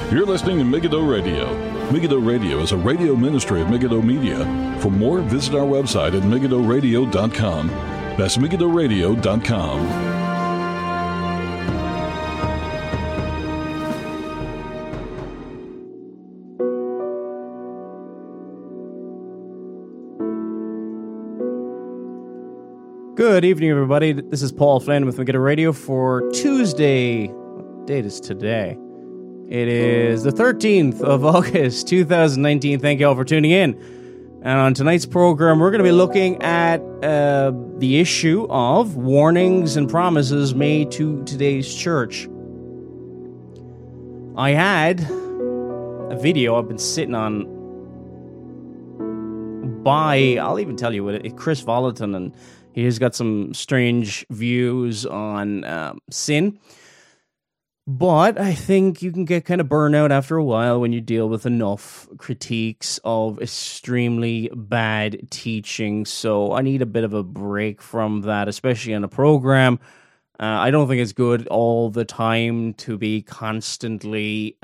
You're listening to Megiddo Radio. Megiddo Radio is a radio ministry of Megiddo Media. For more, visit our website at megiddoradio.com. That's megiddoradio.com. Good evening, everybody. This is Paul Flynn with Megiddo Radio for Tuesday. What date is today? It is the 13th of August, 2019. Thank you all for tuning in. And on tonight's program, we're going to be looking at the issue of warnings and promises made to today's church. I had a video I've been sitting on by, I'll even tell you what, Chris Volaton, and he's got some strange views on sin. But I think you can get kind of burned out after a while when you deal with enough critiques of extremely bad teaching. So I need a bit of a break from that, especially on a program. I don't think it's good all the time to be constantly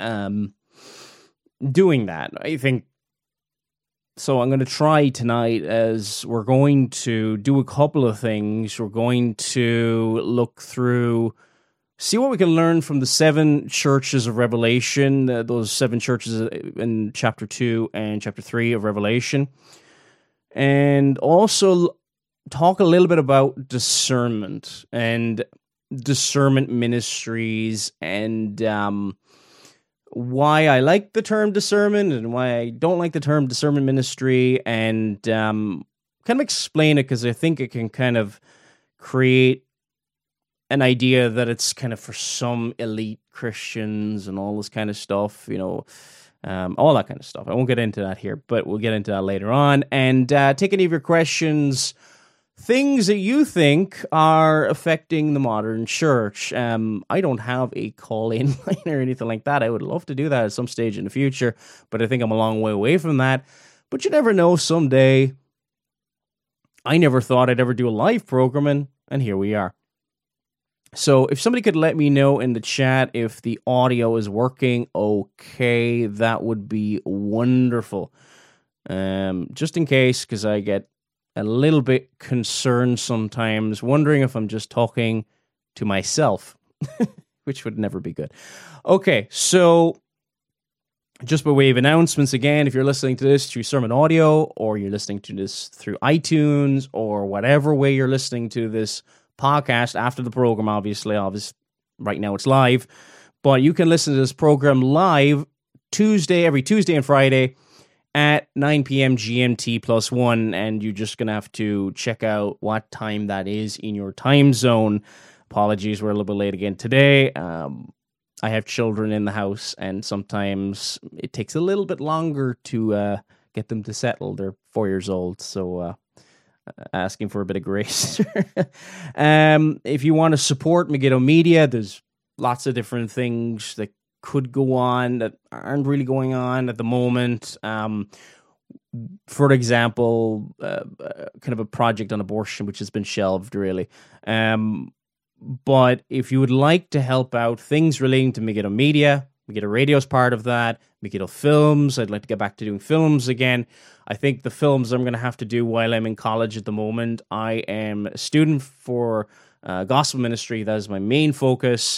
doing that. I think so. I'm going to try tonight, as we're going to do a couple of things. We're going to look through, see what we can learn from the 7 churches of Revelation, those 7 churches in chapter 2 and chapter 3 of Revelation. And also talk a little bit about discernment and discernment ministries, and why I like the term discernment and why I don't like the term discernment ministry, and kind of explain it, because I think it can kind of create an idea that it's kind of for some elite Christians and all this kind of stuff, you know, all that kind of stuff. I won't get into that here, but we'll get into that later on. And take any of your questions, things that you think are affecting the modern church. I don't have a call-in line or anything like that. I would love to do that at some stage in the future, but I think I'm a long way away from that. But you never know, someday. I never thought I'd ever do a live program, and here we are. So if somebody could let me know in the chat if the audio is working okay, that would be wonderful. Just in case, because I get a little bit concerned sometimes, wondering if I'm just talking to myself, which would never be good. Okay, so just by way of announcements, again, if you're listening to this through Sermon Audio, or you're listening to this through iTunes, or whatever way you're listening to this podcast after the program, obviously right now it's live, but you can listen to this program live every Tuesday and Friday at 9 p.m. GMT +1, and you're just gonna have to check out what time that is in your time zone. Apologies, we're a little bit late again today. I have children in the house, and sometimes it takes a little bit longer to get them to settle. They're 4 years old, so asking for a bit of grace. If you want to support Megiddo Media, there's lots of different things that could go on that aren't really going on at the moment. For example, kind of a project on abortion, which has been shelved, really. But if you would like to help out things relating to Megiddo Media, Megiddo Radio is part of that. Megiddo Films, I'd like to get back to doing films again. I think the films I'm going to have to do while I'm in college at the moment. I am a student for gospel ministry. That is my main focus.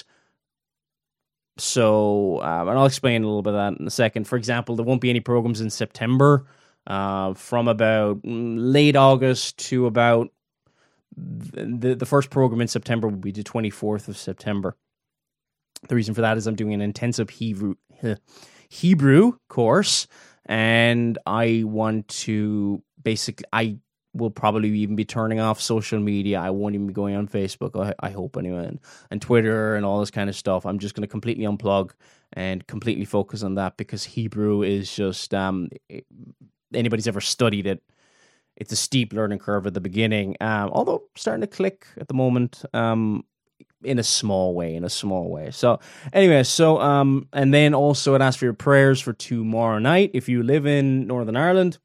So, and I'll explain a little bit of that in a second. For example, there won't be any programs in September. From about late August to about the first program in September will be the 24th of September. The reason for that is I'm doing an intensive Hebrew course, and I want to I will probably even be turning off social media. I won't even be going on Facebook, I hope anyway, and Twitter and all this kind of stuff. I'm just going to completely unplug and completely focus on that, because Hebrew is just, anybody's ever studied it, it's a steep learning curve at the beginning, although starting to click at the moment, in a small way. So anyway, and then also I'd ask for your prayers for tomorrow night. If you live in Northern Ireland,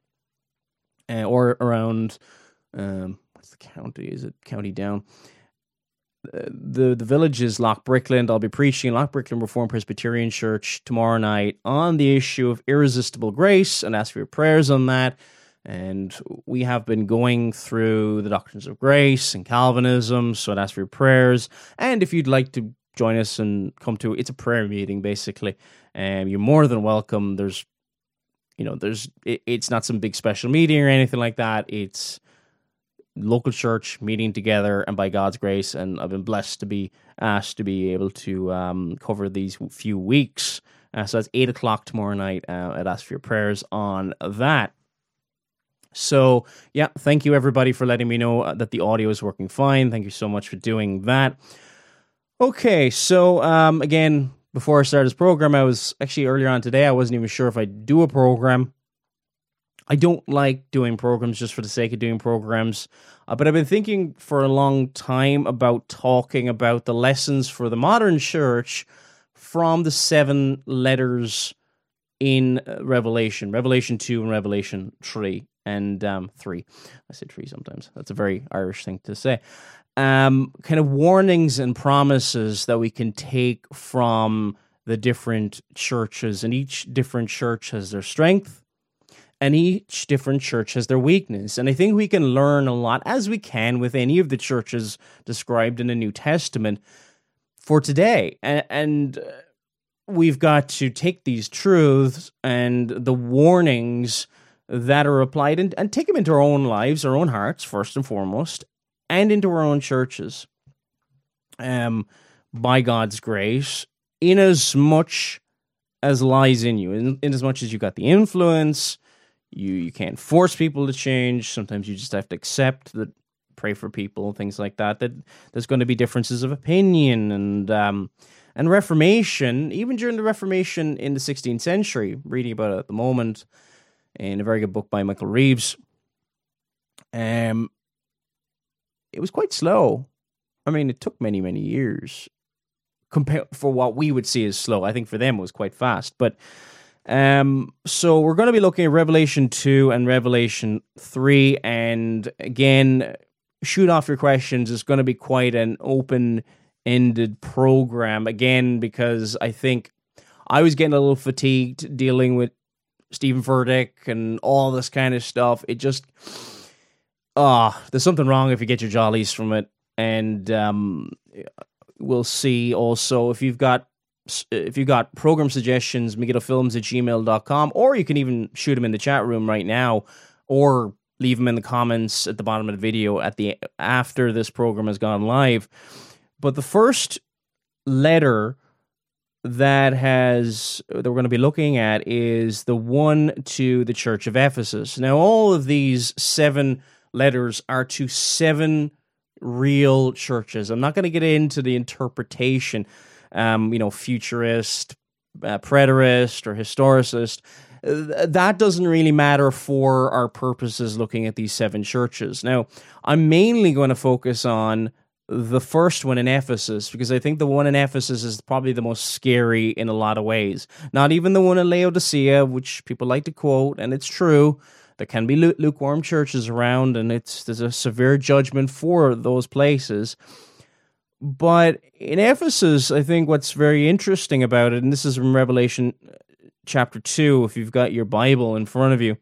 or around, what's the county? Is it County Down? the village is Loch Brickland. I'll be preaching in Loch Brickland Reformed Presbyterian Church tomorrow night on the issue of irresistible grace, and ask for your prayers on that. And we have been going through the doctrines of grace and Calvinism, so I'd ask for your prayers. And if you'd like to join us and come to, it's a prayer meeting basically, and you're more than welcome. It's not some big special meeting or anything like that. It's local church meeting together, and by God's grace, and I've been blessed to be asked to be able to cover these few weeks. So that's 8 o'clock tomorrow night. I'd ask for your prayers on that. So, yeah, thank you everybody for letting me know that the audio is working fine. Thank you so much for doing that. Okay, so again, before I started this program, I was actually earlier on today, I wasn't even sure if I'd do a program. I don't like doing programs just for the sake of doing programs, but I've been thinking for a long time about talking about the lessons for the modern church from the 7 letters in Revelation 2 and Revelation 3 and 3. I say 3 sometimes. That's a very Irish thing to say. Kind of warnings and promises that we can take from the different churches, and each different church has their strength, and each different church has their weakness. And I think we can learn a lot, as we can with any of the churches described in the New Testament for today. And we've got to take these truths and the warnings that are applied and take them into our own lives, our own hearts, first and foremost, and into our own churches, by God's grace, in as much as lies in you, in as much as you got the influence. You can't force people to change. Sometimes you just have to accept that, pray for people, things like that, that there's going to be differences of opinion. And Reformation, even during the Reformation in the 16th century, reading about it at the moment in a very good book by Michael Reeves, it was quite slow. I mean, it took many, many years for what we would see as slow. I think for them it was quite fast. But so we're going to be looking at Revelation 2 and Revelation 3, and again, shoot off your questions. It's going to be quite an open-ended program, again, because I think I was getting a little fatigued dealing with Stephen Furtick and all this kind of stuff. It just, there's something wrong if you get your jollies from it, and we'll see also if you've got program suggestions, megidofilms@gmail.com, or you can even shoot them in the chat room right now, or leave them in the comments at the bottom of the video after this program has gone live. But the first letter that we're going to be looking at is the one to the Church of Ephesus. Now, all of these 7 letters are to 7 real churches. I'm not going to get into the interpretation, futurist, preterist, or historicist. That doesn't really matter for our purposes looking at these 7 churches. Now, I'm mainly going to focus on the first one in Ephesus, because I think the one in Ephesus is probably the most scary in a lot of ways. Not even the one in Laodicea, which people like to quote, and it's true. There can be lukewarm churches around, and there's a severe judgment for those places. But in Ephesus, I think what's very interesting about it, and this is from Revelation chapter 2, if you've got your Bible in front of you,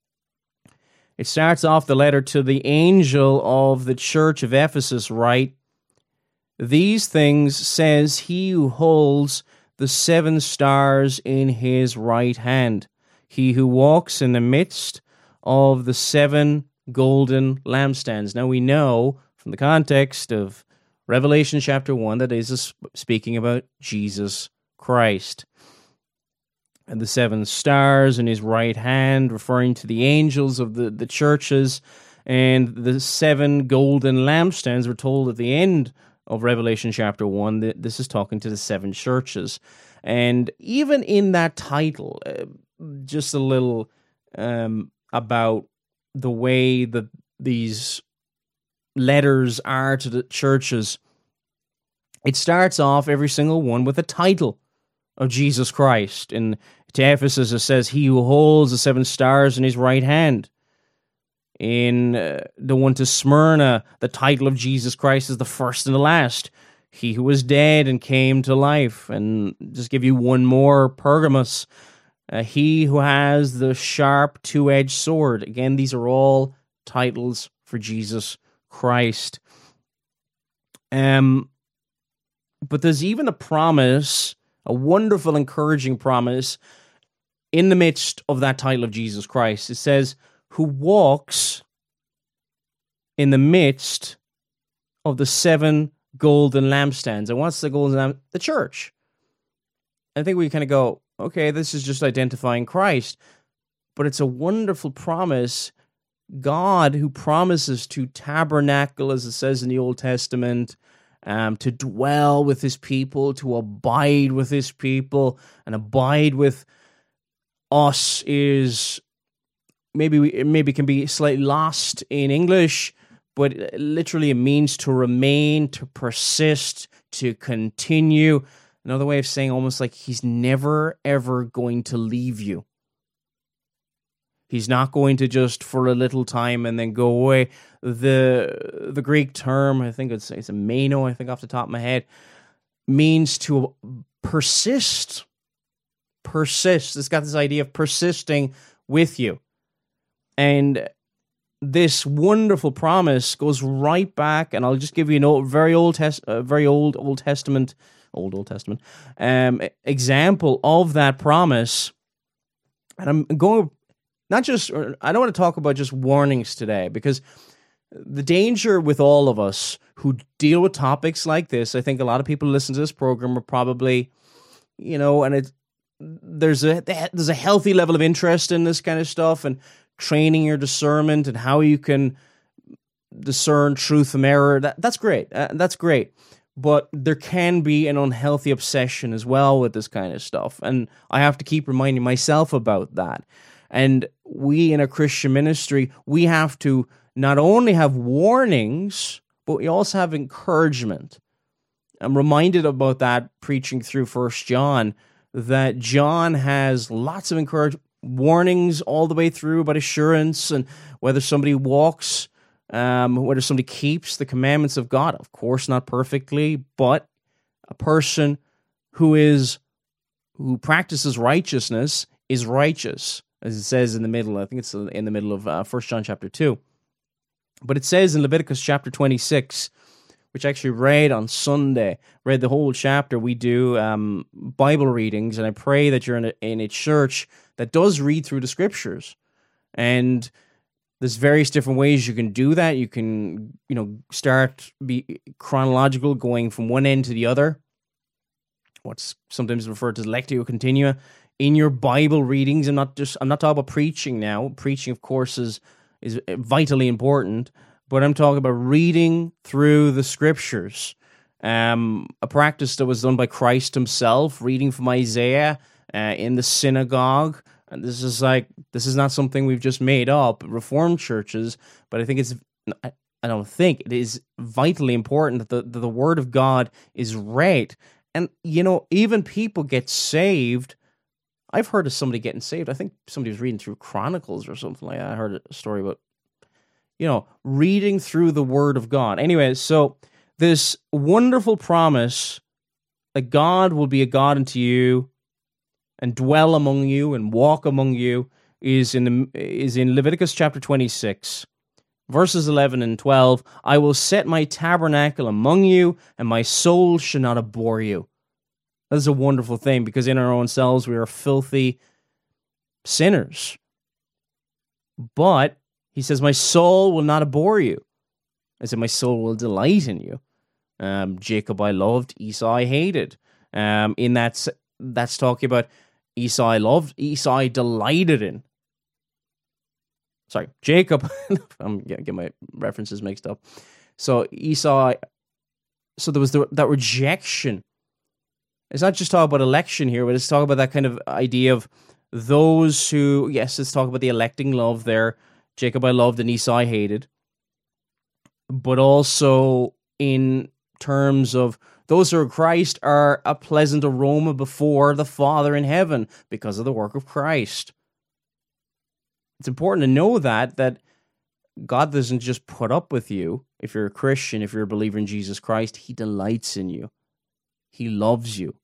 it starts off the letter to the angel of the church of Ephesus, right? These things says he who holds the 7 stars in his right hand, he who walks in the midst of the 7 golden lampstands. Now we know from the context of Revelation chapter 1 that is speaking about Jesus Christ. And the 7 stars in his right hand, referring to the angels of the churches, and the 7 golden lampstands, we're told at the end of Revelation chapter 1 that this is talking to the 7 churches. And even in that title, just a little about the way that these letters are to the churches, it starts off every single one with a title of Jesus Christ. To Ephesus, it says, he who holds the 7 stars in his right hand. In the one to Smyrna, the title of Jesus Christ is the first and the last. He who was dead and came to life. And just give you one more, Pergamos. He who has the sharp two-edged sword. Again, these are all titles for Jesus Christ. But there's even a promise, a wonderful, encouraging promise in the midst of that title of Jesus Christ. It says, who walks in the midst of the 7 golden lampstands. And what's the golden lamp? The church. I think we kind of go, okay, this is just identifying Christ. But it's a wonderful promise. God who promises to tabernacle, as it says in the Old Testament, to dwell with his people, to abide with his people, and abide with us is maybe can be slightly lost in English, but literally it means to remain, to persist, to continue. Another way of saying almost like he's never, ever going to leave you. He's not going to just for a little time and then go away. The Greek term, I think it's a meno, I think off the top of my head, means to persist. Persist. It's got this idea of persisting with you. And this wonderful promise goes right back, and I'll just give you an very old Testament example of that promise. And I'm going I don't want to talk about just warnings today, because the danger with all of us who deal with topics like this, I think a lot of people who listen to this program are probably, and there's a healthy level of interest in this kind of stuff and training your discernment and how you can discern truth from error. That's great. That's great. But there can be an unhealthy obsession as well with this kind of stuff. And I have to keep reminding myself about that. And we in a Christian ministry, we have to not only have warnings, but we also have encouragement. I'm reminded about that preaching through 1 John, that John has lots of warnings all the way through about assurance and whether somebody walks, whether somebody keeps the commandments of God. Of course, not perfectly, but a person who practices righteousness is righteous, as it says in the middle. I think it's in the middle of 1 John chapter 2. But it says in Leviticus chapter 26, which I actually read on Sunday, read the whole chapter. We do Bible readings, and I pray that you're in a church that does read through the scriptures. And there's various different ways you can do that. You can, start be chronological, going from one end to the other. What's sometimes referred to as lectio continua. In your Bible readings, I'm not talking about preaching now. Preaching, of course, is vitally important, but I'm talking about reading through the scriptures. A practice that was done by Christ himself, reading from Isaiah in the synagogue. And this is not something we've just made up, Reformed churches, but it is vitally important that the Word of God is read. And, even people get saved. I've heard of somebody getting saved. I think somebody was reading through Chronicles or something like that. I heard a story about, reading through the Word of God. Anyway, so this wonderful promise that God will be a God unto you and dwell among you and walk among you is in Leviticus chapter 26, verses 11 and 12. I will set my tabernacle among you, and my soul shall not abhor you. That is a wonderful thing, because in our own selves we are filthy sinners. But he says, my soul will not abhor you. I said, my soul will delight in you. Jacob I loved, Esau I hated. That's talking about Esau I loved, Esau I delighted in. Sorry, Jacob. I'm getting my references mixed up. So Esau. So there was that rejection. It's not just talking about election here, but it's talking about that kind of idea of those who, yes, it's talking about the electing love there. Jacob I loved and Esau I hated. But also in terms of those who are Christ are a pleasant aroma before the Father in heaven because of the work of Christ. It's important to know that God doesn't just put up with you. If you're a Christian, if you're a believer in Jesus Christ, he delights in you. He loves you.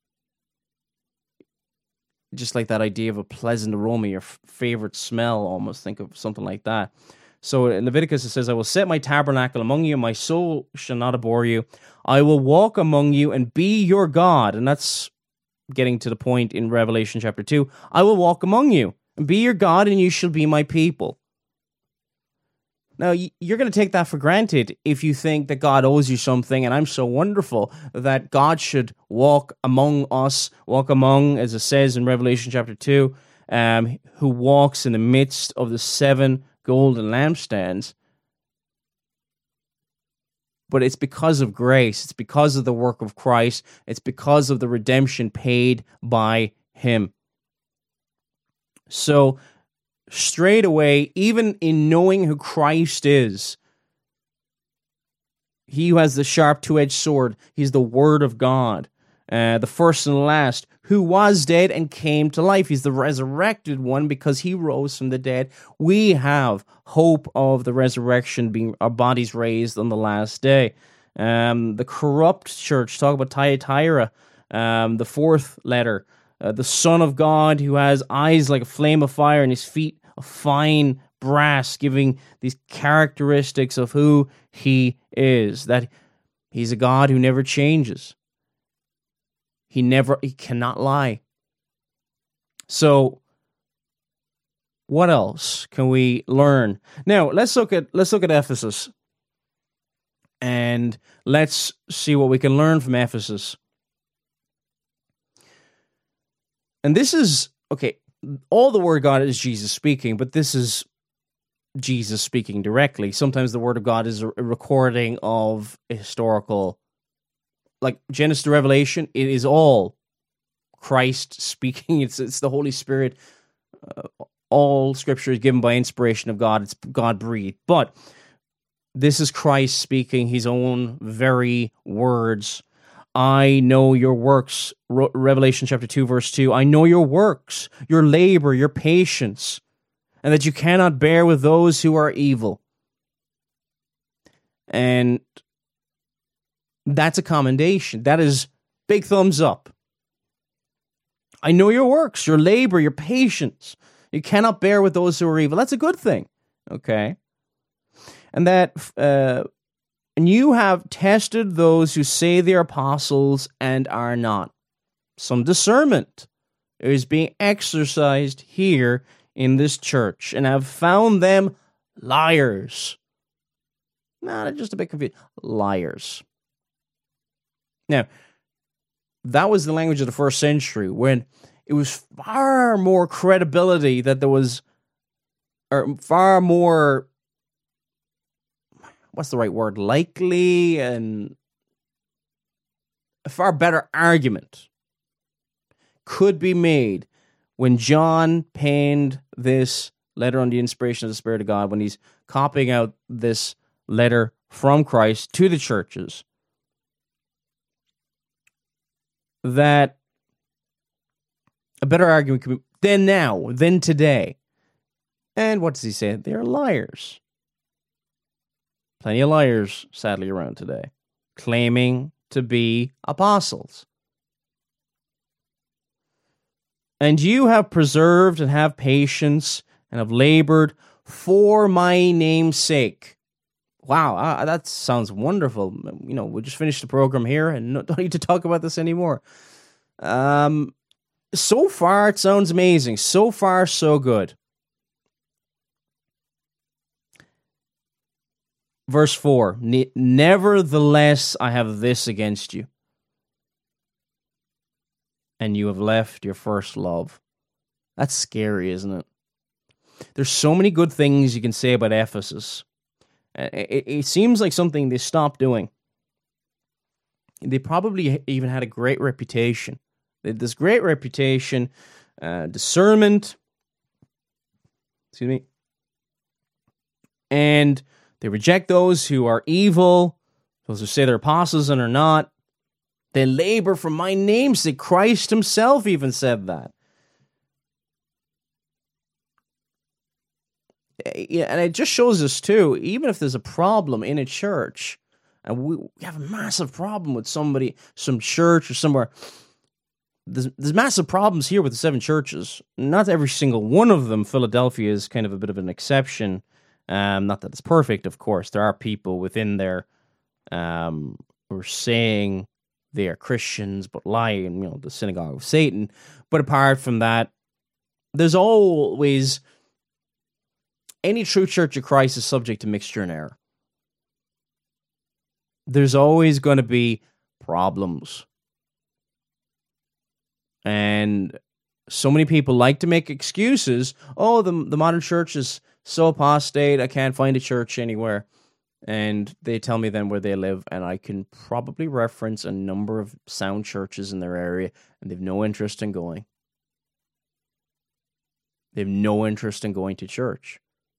Just like that idea of a pleasant aroma, your favorite smell, almost. Think of something like that. So in Leviticus it says, I will set my tabernacle among you, my soul shall not abhor you. I will walk among you and be your God. And that's getting to the point in Revelation chapter 2. I will walk among you and be your God, and you shall be my people. Now, you're going to take that for granted if you think that God owes you something, and I'm so wonderful that God should walk among us, walk among, as it says in Revelation chapter 2, who walks in the midst of the 7 golden lampstands. But it's because of grace. It's because of the work of Christ. It's because of the redemption paid by him. So, straight away, even in knowing who Christ is, he who has the sharp two-edged sword, he's the Word of God, the first and last, who was dead and came to life. He's the resurrected one because he rose from the dead. We have hope of the resurrection, being our bodies raised on the last day. The corrupt church, talk about Thyatira, the 4th letter, the Son of God who has eyes like a flame of fire and his feet of fine brass, giving these characteristics of who he is, that he's a God who never changes. He cannot lie. So, what else can we learn? Now, let's look at Ephesus, and let's see what we can learn from Ephesus. And this is, okay, all the Word of God is Jesus speaking, but this is Jesus speaking directly. Sometimes the Word of God is a recording of a historical, like Genesis to Revelation, it is all Christ speaking. It's the Holy Spirit. All Scripture is given by inspiration of God. It's God-breathed. But this is Christ speaking his own very words. I know your works, Revelation chapter 2, verse 2. I know your works, your labor, your patience, and that you cannot bear with those who are evil. And that's a commendation. That is big thumbs up. I know your works, your labor, your patience. You cannot bear with those who are evil. That's a good thing. Okay? And that... and you have tested those who say they are apostles and are not. Some discernment is being exercised here in this church, and have found them liars. Nah, just a bit confused. Liars. Now, that was the language of the first century, when it was far more credibility that there was, or far more, what's the right word, likely, and a far better argument could be made when John penned this letter on the inspiration of the Spirit of God, when he's copying out this letter from Christ to the churches, that a better argument could be then now, than today. And what does he say? They're liars. Plenty of liars, sadly, around today, claiming to be apostles. And you have preserved and have patience and have labored for my name's sake. Wow, that sounds wonderful. You know, we just finished the program here and don't need to talk about this anymore. So far, it sounds amazing. So far, so good. Verse 4, nevertheless, I have this against you, and you have left your first love. That's scary, isn't it? There's so many good things you can say about Ephesus. It seems like something they stopped doing. They probably even had a great reputation. They had this great reputation, discernment, excuse me, and they reject those who are evil, those who say they're apostles and are not. They labor for my name's sake. Christ himself even said that. and it just shows us too, even if there's a problem in a church, and we have a massive problem with some church or somewhere. There's massive problems here with the 7 churches. Not every single one of them. Philadelphia is kind of a bit of an exception. Not that it's perfect, of course. There are people within there who are saying they are Christians but lie, and the synagogue of Satan. But apart from that, there's always any true Church of Christ is subject to mixture and error. There's always going to be problems. And so many people like to make excuses. Oh, the modern church is so apostate, I can't find a church anywhere. And they tell me then where they live, and I can probably reference a number of sound churches in their area, and they have no interest in going. They have no interest in going to church.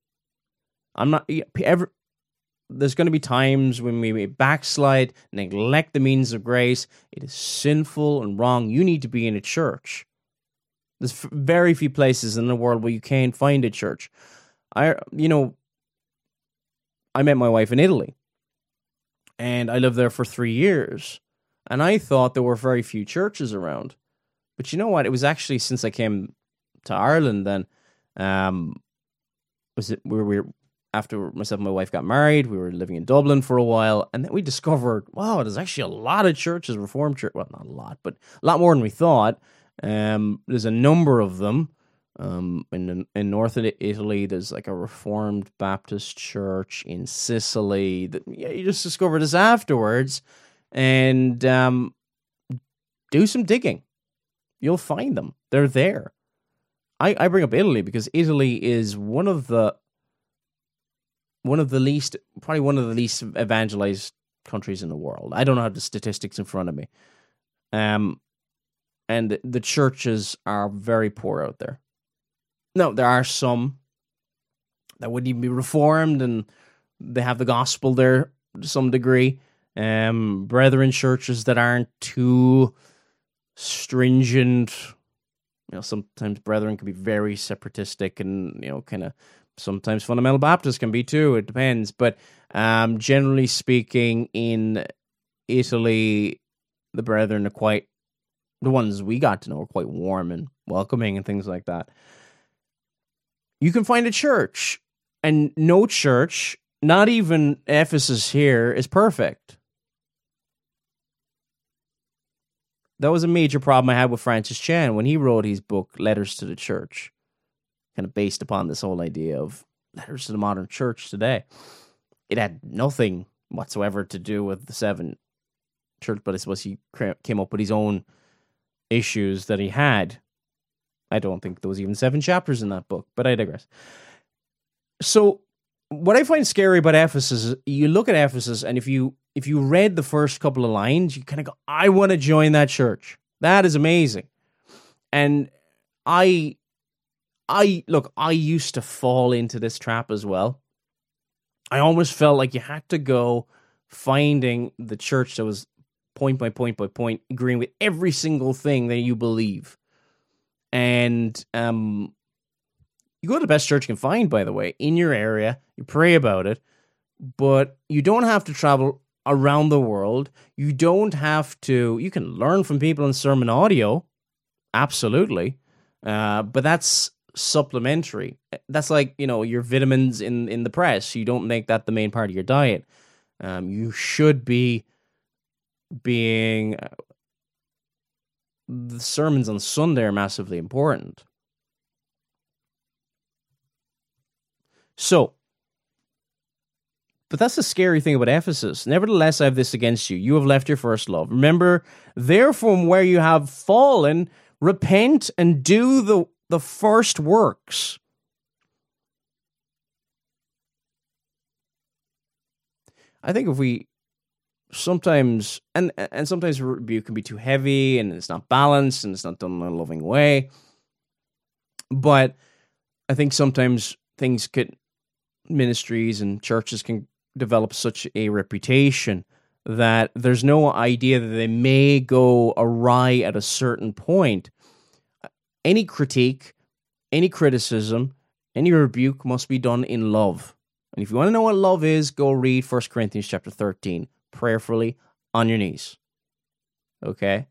There's going to be times when we backslide, neglect the means of grace. It is sinful and wrong. You need to be in a church. There's very few places in the world where you can't find a church. I met my wife in Italy, and I lived there for 3 years, and I thought there were very few churches around. But you know what? It was actually since I came to Ireland then, after myself and my wife got married, we were living in Dublin for a while, and then we discovered, wow, there's actually a lot of churches, Reformed church. Well, not a lot, but a lot more than we thought. There's a number of them. In north of Italy, there's like a Reformed Baptist church in Sicily. You just discover this afterwards, and do some digging. You'll find them. They're there. I bring up Italy because Italy is one of the least evangelized countries in the world. I don't have the statistics in front of me. And the churches are very poor out there. No, there are some that wouldn't even be Reformed, and they have the gospel there to some degree. Brethren churches that aren't too stringent. Sometimes Brethren can be very separatistic, and kind of sometimes Fundamental Baptists can be too. It depends, but generally speaking, in Italy, the Brethren are the ones we got to know are quite warm and welcoming and things like that. You can find a church, and no church, not even Ephesus here, is perfect. That was a major problem I had with Francis Chan when he wrote his book, Letters to the Church, kind of based upon this whole idea of letters to the modern church today. It had nothing whatsoever to do with the 7 church, but I suppose he came up with his own issues that he had. I don't think there was even 7 chapters in that book, but I digress. So what I find scary about Ephesus is you look at Ephesus, and if you read the first couple of lines, you kind of go, I want to join that church. That is amazing. And I used to fall into this trap as well. I almost felt like you had to go finding the church that was point by point by point, agreeing with every single thing that you believe. And you go to the best church you can find, by the way, in your area. You pray about it, but you don't have to travel around the world. You don't have to. You can learn from people in sermon audio, absolutely, but that's supplementary. That's like your vitamins in the press. You don't make that the main part of your diet. You should be being. The sermons on Sunday are massively important. So, but that's the scary thing about Ephesus. Nevertheless, I have this against you. You have left your first love. Remember, therefore, from where you have fallen, repent and do the first works. I think if we sometimes, and sometimes rebuke can be too heavy, and it's not balanced, and it's not done in a loving way. But I think sometimes ministries and churches can develop such a reputation that there's no idea that they may go awry at a certain point. Any critique, any criticism, Any rebuke must be done in love. And if you want to know what love is, go read 1 Corinthians chapter 13, prayerfully on your knees. Okay?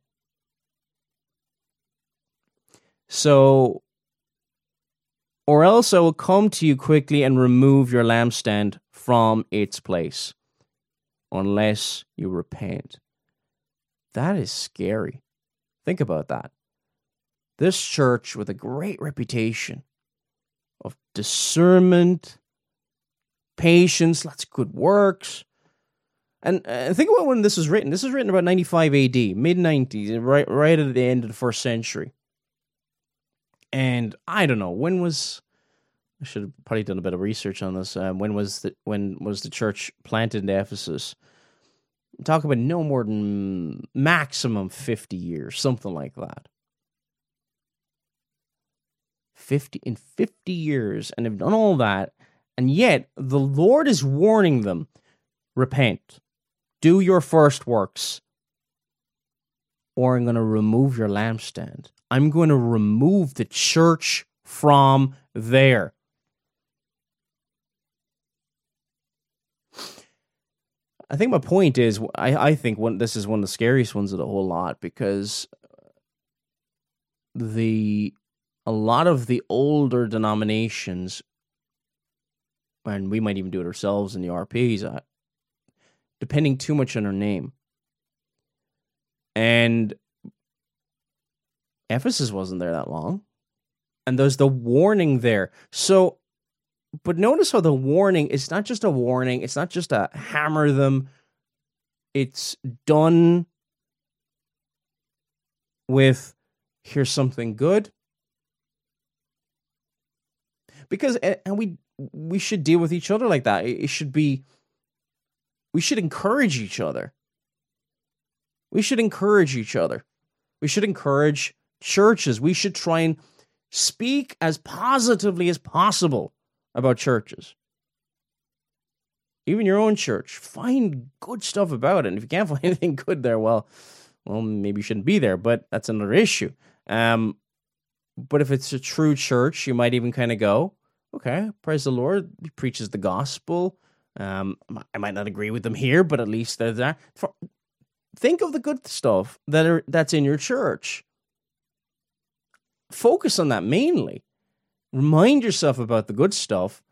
So, or else I will come to you quickly and remove your lampstand from its place, unless you repent. That is scary. Think about that. This church with a great reputation of discernment, patience, lots of good works. And think about when this was written. This was written about 95 AD, mid-90s, right at the end of the first century. And I don't know, I should have probably done a bit of research on this. When was the church planted in Ephesus? Talk about no more than maximum 50 years, something like that. 50 years, and they've done all that, and yet the Lord is warning them, repent, do your first works, or I'm going to remove your lampstand. I'm going to remove the church from there. I think my point is, I think this is one of the scariest ones of the whole lot, because a lot of the older denominations, and we might even do it ourselves in the RPs, depending too much on our name. And Ephesus wasn't there that long. And there's the warning there. So, but notice how the warning, it's not just a warning, it's not just a hammer them. It's done with, here's something good. Because, and we should deal with each other like that. We should encourage each other. We should encourage each other. We should encourage churches. We should try and speak as positively as possible about churches. Even your own church. Find good stuff about it. And if you can't find anything good there, well, maybe you shouldn't be there, but that's another issue. But if it's a true church, you might even kind of go, okay, praise the Lord, he preaches the gospel. I might not agree with them here, but at least there's that. Think of the good stuff that's in your church. Focus on that mainly. Remind yourself about the good stuff.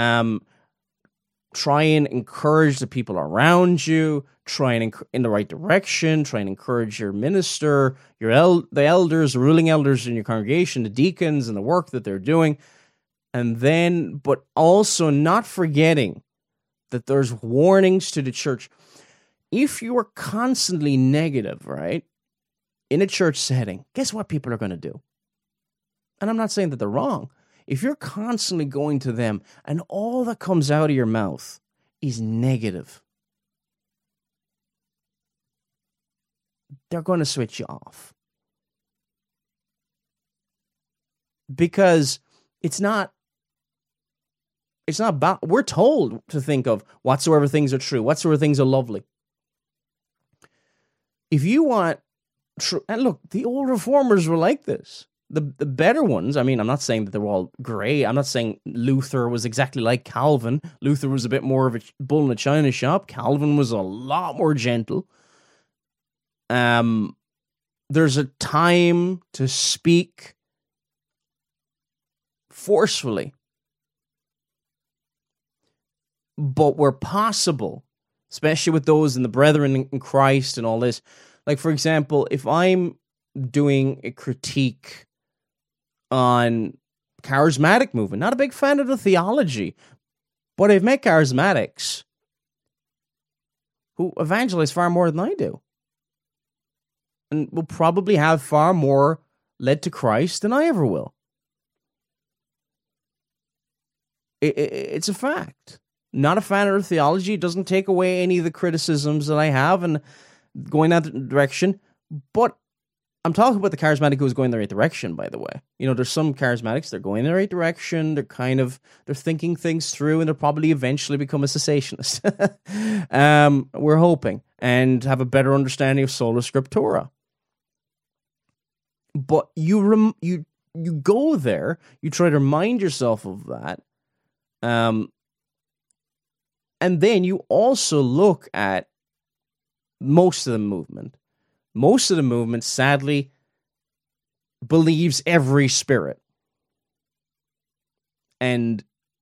Try and encourage the people around you. Try and in the right direction. Try and encourage your minister, the elders, the ruling elders in your congregation, the deacons, and the work that they're doing. And then, but also not forgetting that there's warnings to the church. If you are constantly negative, right, in a church setting, guess what people are going to do? And I'm not saying that they're wrong. If you're constantly going to them and all that comes out of your mouth is negative, they're going to switch you off. Because it's not about, we're told to think of whatsoever things are true, whatsoever things are lovely. If you want true, and look, the old reformers were like this. The better ones, I mean, I'm not saying that they were all grey. I'm not saying Luther was exactly like Calvin. Luther was a bit more of a bull in a china shop. Calvin was a lot more gentle. There's a time to speak forcefully. But where possible, especially with those in the brethren in Christ and all this, like, for example, if I'm doing a critique on charismatic movement, not a big fan of the theology, but I've met charismatics who evangelize far more than I do, and will probably have far more led to Christ than I ever will. It's a fact. Not a fan of the theology. It doesn't take away any of the criticisms that I have and going that direction, but I'm talking about the charismatic who's going the right direction, by the way. You know, there's some charismatics, they're going the right direction, they're thinking things through, and they'll probably eventually become a cessationist. We're hoping, and have a better understanding of sola scriptura. But you you go there, you try to remind yourself of that. And then you also look at most of the movement. Most of the movement, sadly, believes every spirit. And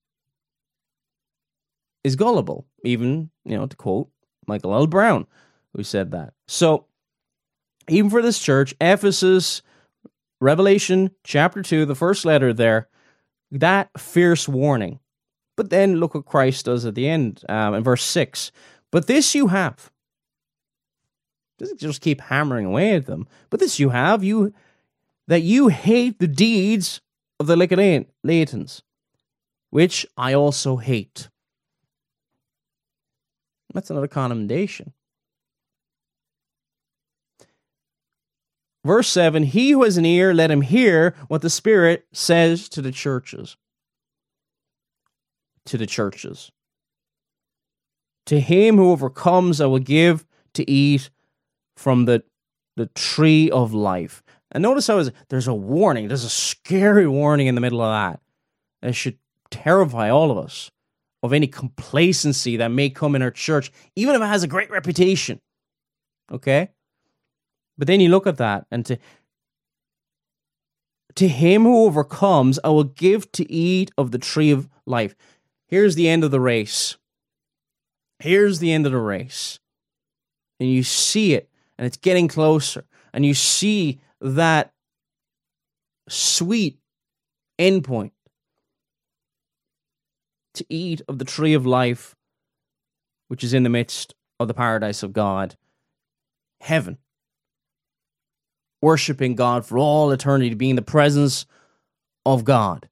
is gullible, even, to quote Michael L. Brown, who said that. So, even for this church, Ephesus, Revelation chapter 2, the first letter there, that fierce warning. But then look what Christ does at the end, in verse 6. But this you have. Doesn't just keep hammering away at them. But this you have, that you hate the deeds of the Nicolaitans, which I also hate. That's another commendation. Verse 7, he who has an ear, let him hear what the Spirit says to the churches. To the churches. To him who overcomes, I will give to eat from the tree of life. And notice how there's a warning. There's a scary warning in the middle of that. That should terrify all of us of any complacency that may come in our church, even if it has a great reputation. Okay? But then you look at that, and to him who overcomes, I will give to eat of the tree of life. Here's the end of the race. Here's the end of the race. And you see it, and it's getting closer. And you see that sweet endpoint. To eat of the tree of life, which is in the midst of the paradise of God. Heaven. Worshipping God for all eternity, to be in the presence of God.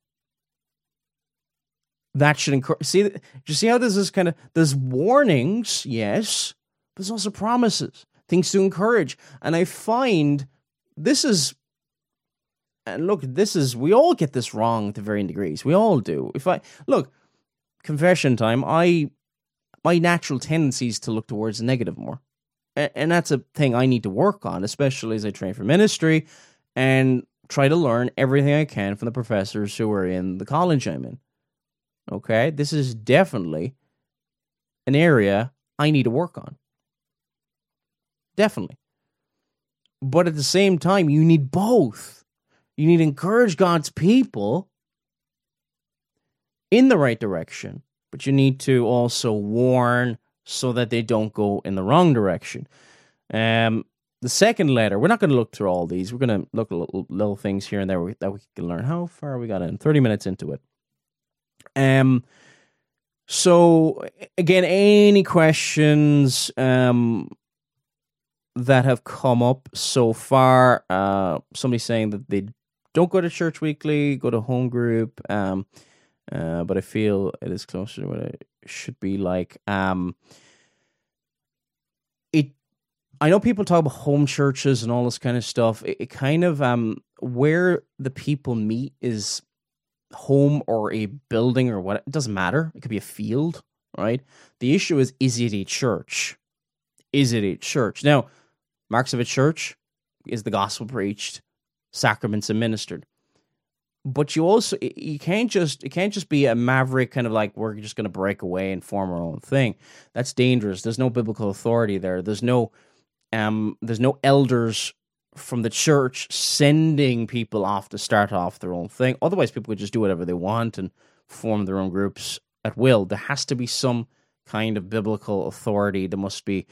That should encourage. Do you see how this is kind of, there's warnings, yes, but there's also promises, things to encourage. And I find this is, and look, we all get this wrong to varying degrees. We all do. Confession time, my natural tendency is to look towards the negative more. And that's a thing I need to work on, especially as I train for ministry and try to learn everything I can from the professors who are in the college I'm in. Okay? This is definitely an area I need to work on. Definitely. But at the same time, you need both. You need to encourage God's people in the right direction, but you need to also warn so that they don't go in the wrong direction. The second letter, we're not going to look through all these. We're going to look at little things here and there that we can learn. How far we got in? 30 minutes into it. So, again, any questions that have come up so far? Somebody saying that they don't go to church weekly, go to home group, but I feel it is closer to what it should be like. I know people talk about home churches and all this kind of stuff. It kind of, where the people meet is home or a building or what, it doesn't matter. It could be a field, right? The issue is it a church? Is it a church? Now, marks of a church is the gospel preached, sacraments administered. But it can't just be a maverick kind of like, we're just going to break away and form our own thing. That's dangerous. There's no biblical authority there. There's no elders from the church sending people off to start off their own thing. Otherwise, people would just do whatever they want and form their own groups at will. There has to be some kind of biblical authority. There must be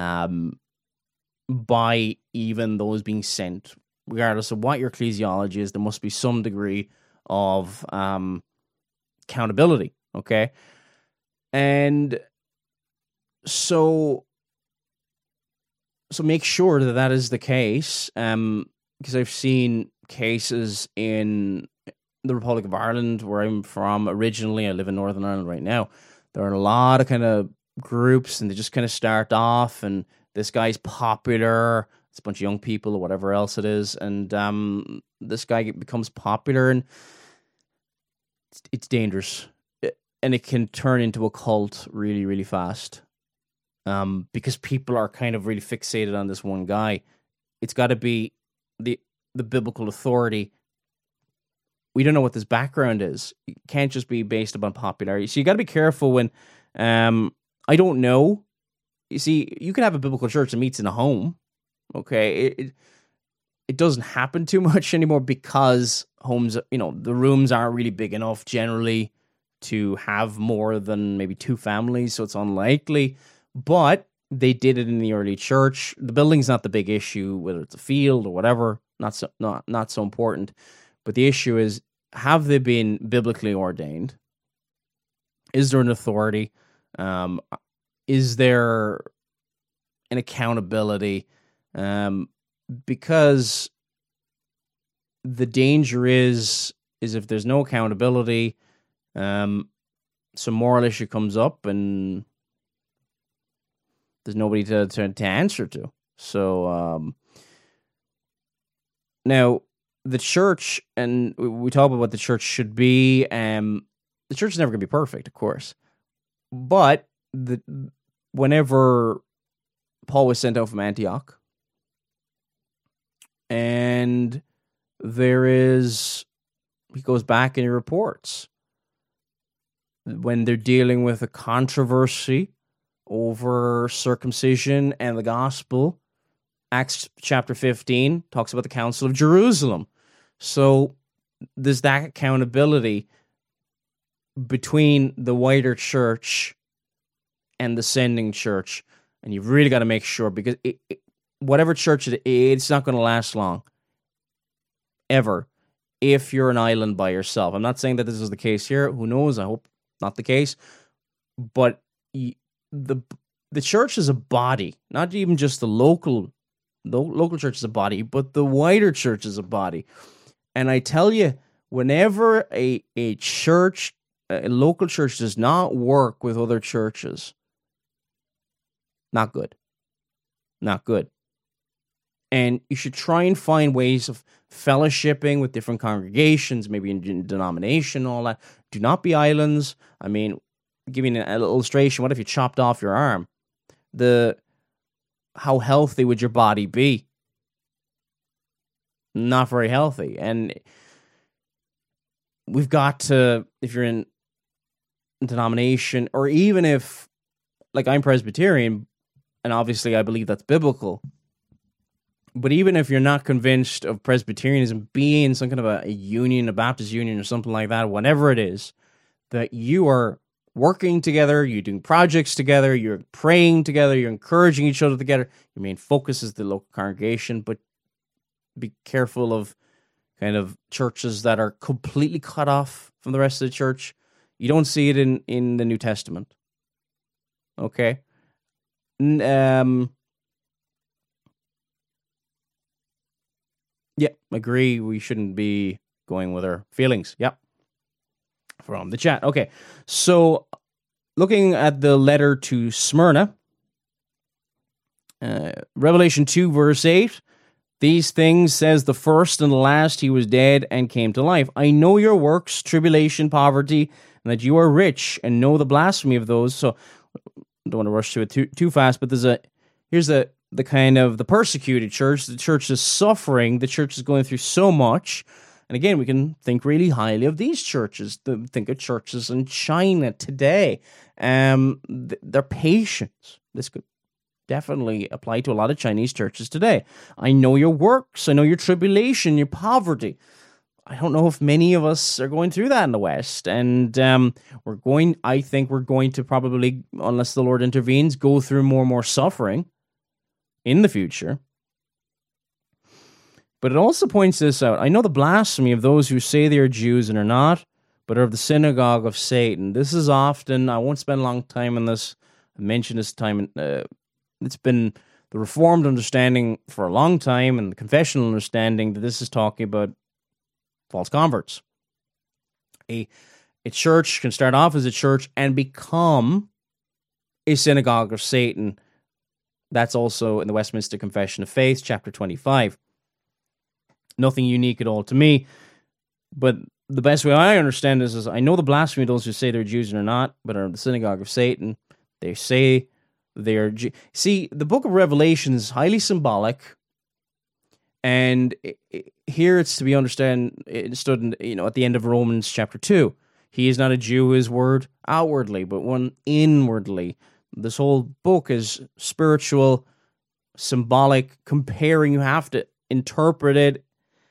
by even those being sent. Regardless of what your ecclesiology is, there must be some degree of accountability, okay? And so make sure that is the case, because I've seen cases in the Republic of Ireland, where I'm from originally. I live in Northern Ireland right now. There are a lot of kind of groups, and they just kind of start off, and this guy's popular. It's a bunch of young people or whatever else it is, and this guy becomes popular, and it's dangerous, and it can turn into a cult really, really fast, because people are kind of really fixated on this one guy. It's got to be the biblical authority we don't know what this background is. It can't just be based upon popularity. So you got to be careful when, I don't know. You see, you can have a biblical church that meets in a home. Okay. It doesn't happen too much anymore because homes, the rooms aren't really big enough generally to have more than maybe 2 families. So it's unlikely, but they did it in the early church. The building's not the big issue, whether it's a field or whatever, not so important. But the issue is, have they been biblically ordained? Is there an authority? Is there an accountability? Because the danger is if there's no accountability, some moral issue comes up and there's nobody to answer to. So now the church, and we talk about what the church should be. The church is never going to be perfect, of course, but whenever Paul was sent out from Antioch, and he goes back and he reports when they're dealing with a controversy over circumcision and the gospel. Acts chapter 15 talks about the Council of Jerusalem. So there's that accountability between the wider church and the sending church. And you've really got to make sure, because whatever church it's not going to last long, ever, if you're an island by yourself. I'm not saying that this is the case here. Who knows? I hope not the case. But the church is a body, not even just the local church is a body, but the wider church is a body. And I tell you, whenever a local church does not work with other churches, not good. Not good. And you should try and find ways of fellowshipping with different congregations, maybe in denomination, all that. Do not be islands. I mean, giving an illustration, what if you chopped off your arm? How healthy would your body be? Not very healthy. And we've got to, if you're in denomination, or even if, like, I'm Presbyterian, and obviously I believe that's biblical, but even if you're not convinced of Presbyterianism being some kind of a union, a Baptist union or something like that, whatever it is, that you are working together, you're doing projects together, you're praying together, you're encouraging each other together, your main focus is the local congregation, but be careful of kind of churches that are completely cut off from the rest of the church. You don't see it in the New Testament. Okay? Yeah, agree. We shouldn't be going with our feelings. Yep. From the chat. Okay. So, looking at the letter to Smyrna, Revelation 2, verse 8, these things says the first and the last, he was dead and came to life. I know your works, tribulation, poverty, and that you are rich, and know the blasphemy of those. So, I don't want to rush to it too fast, but here's the kind of the persecuted church. The church is suffering. The church is going through so much. And again, we can think really highly of these churches. Think of churches in China today. Their patience. This could definitely apply to a lot of Chinese churches today. I know your works. I know your tribulation, your poverty. I don't know if many of us are going through that in the West. And I think we're going to probably, unless the Lord intervenes, go through more and more suffering in the future. But it also points this out. I know the blasphemy of those who say they are Jews and are not, but are of the synagogue of Satan. This is often, I won't spend a long time on this. I mentioned this time. It's been the Reformed understanding for a long time, and the confessional understanding that this is talking about false converts. A church can start off as a church and become a synagogue of Satan. That's also in the Westminster Confession of Faith, chapter 25. Nothing unique at all to me, but the best way I understand this is, I know the blasphemy of those who say they're Jews and are not, but are the synagogue of Satan. They say they're See, the book of Revelation is highly symbolic, And here it's to be understood in, at the end of Romans chapter 2. He is not a Jew who is word outwardly, but one inwardly. This whole book is spiritual, symbolic, comparing. You have to interpret it.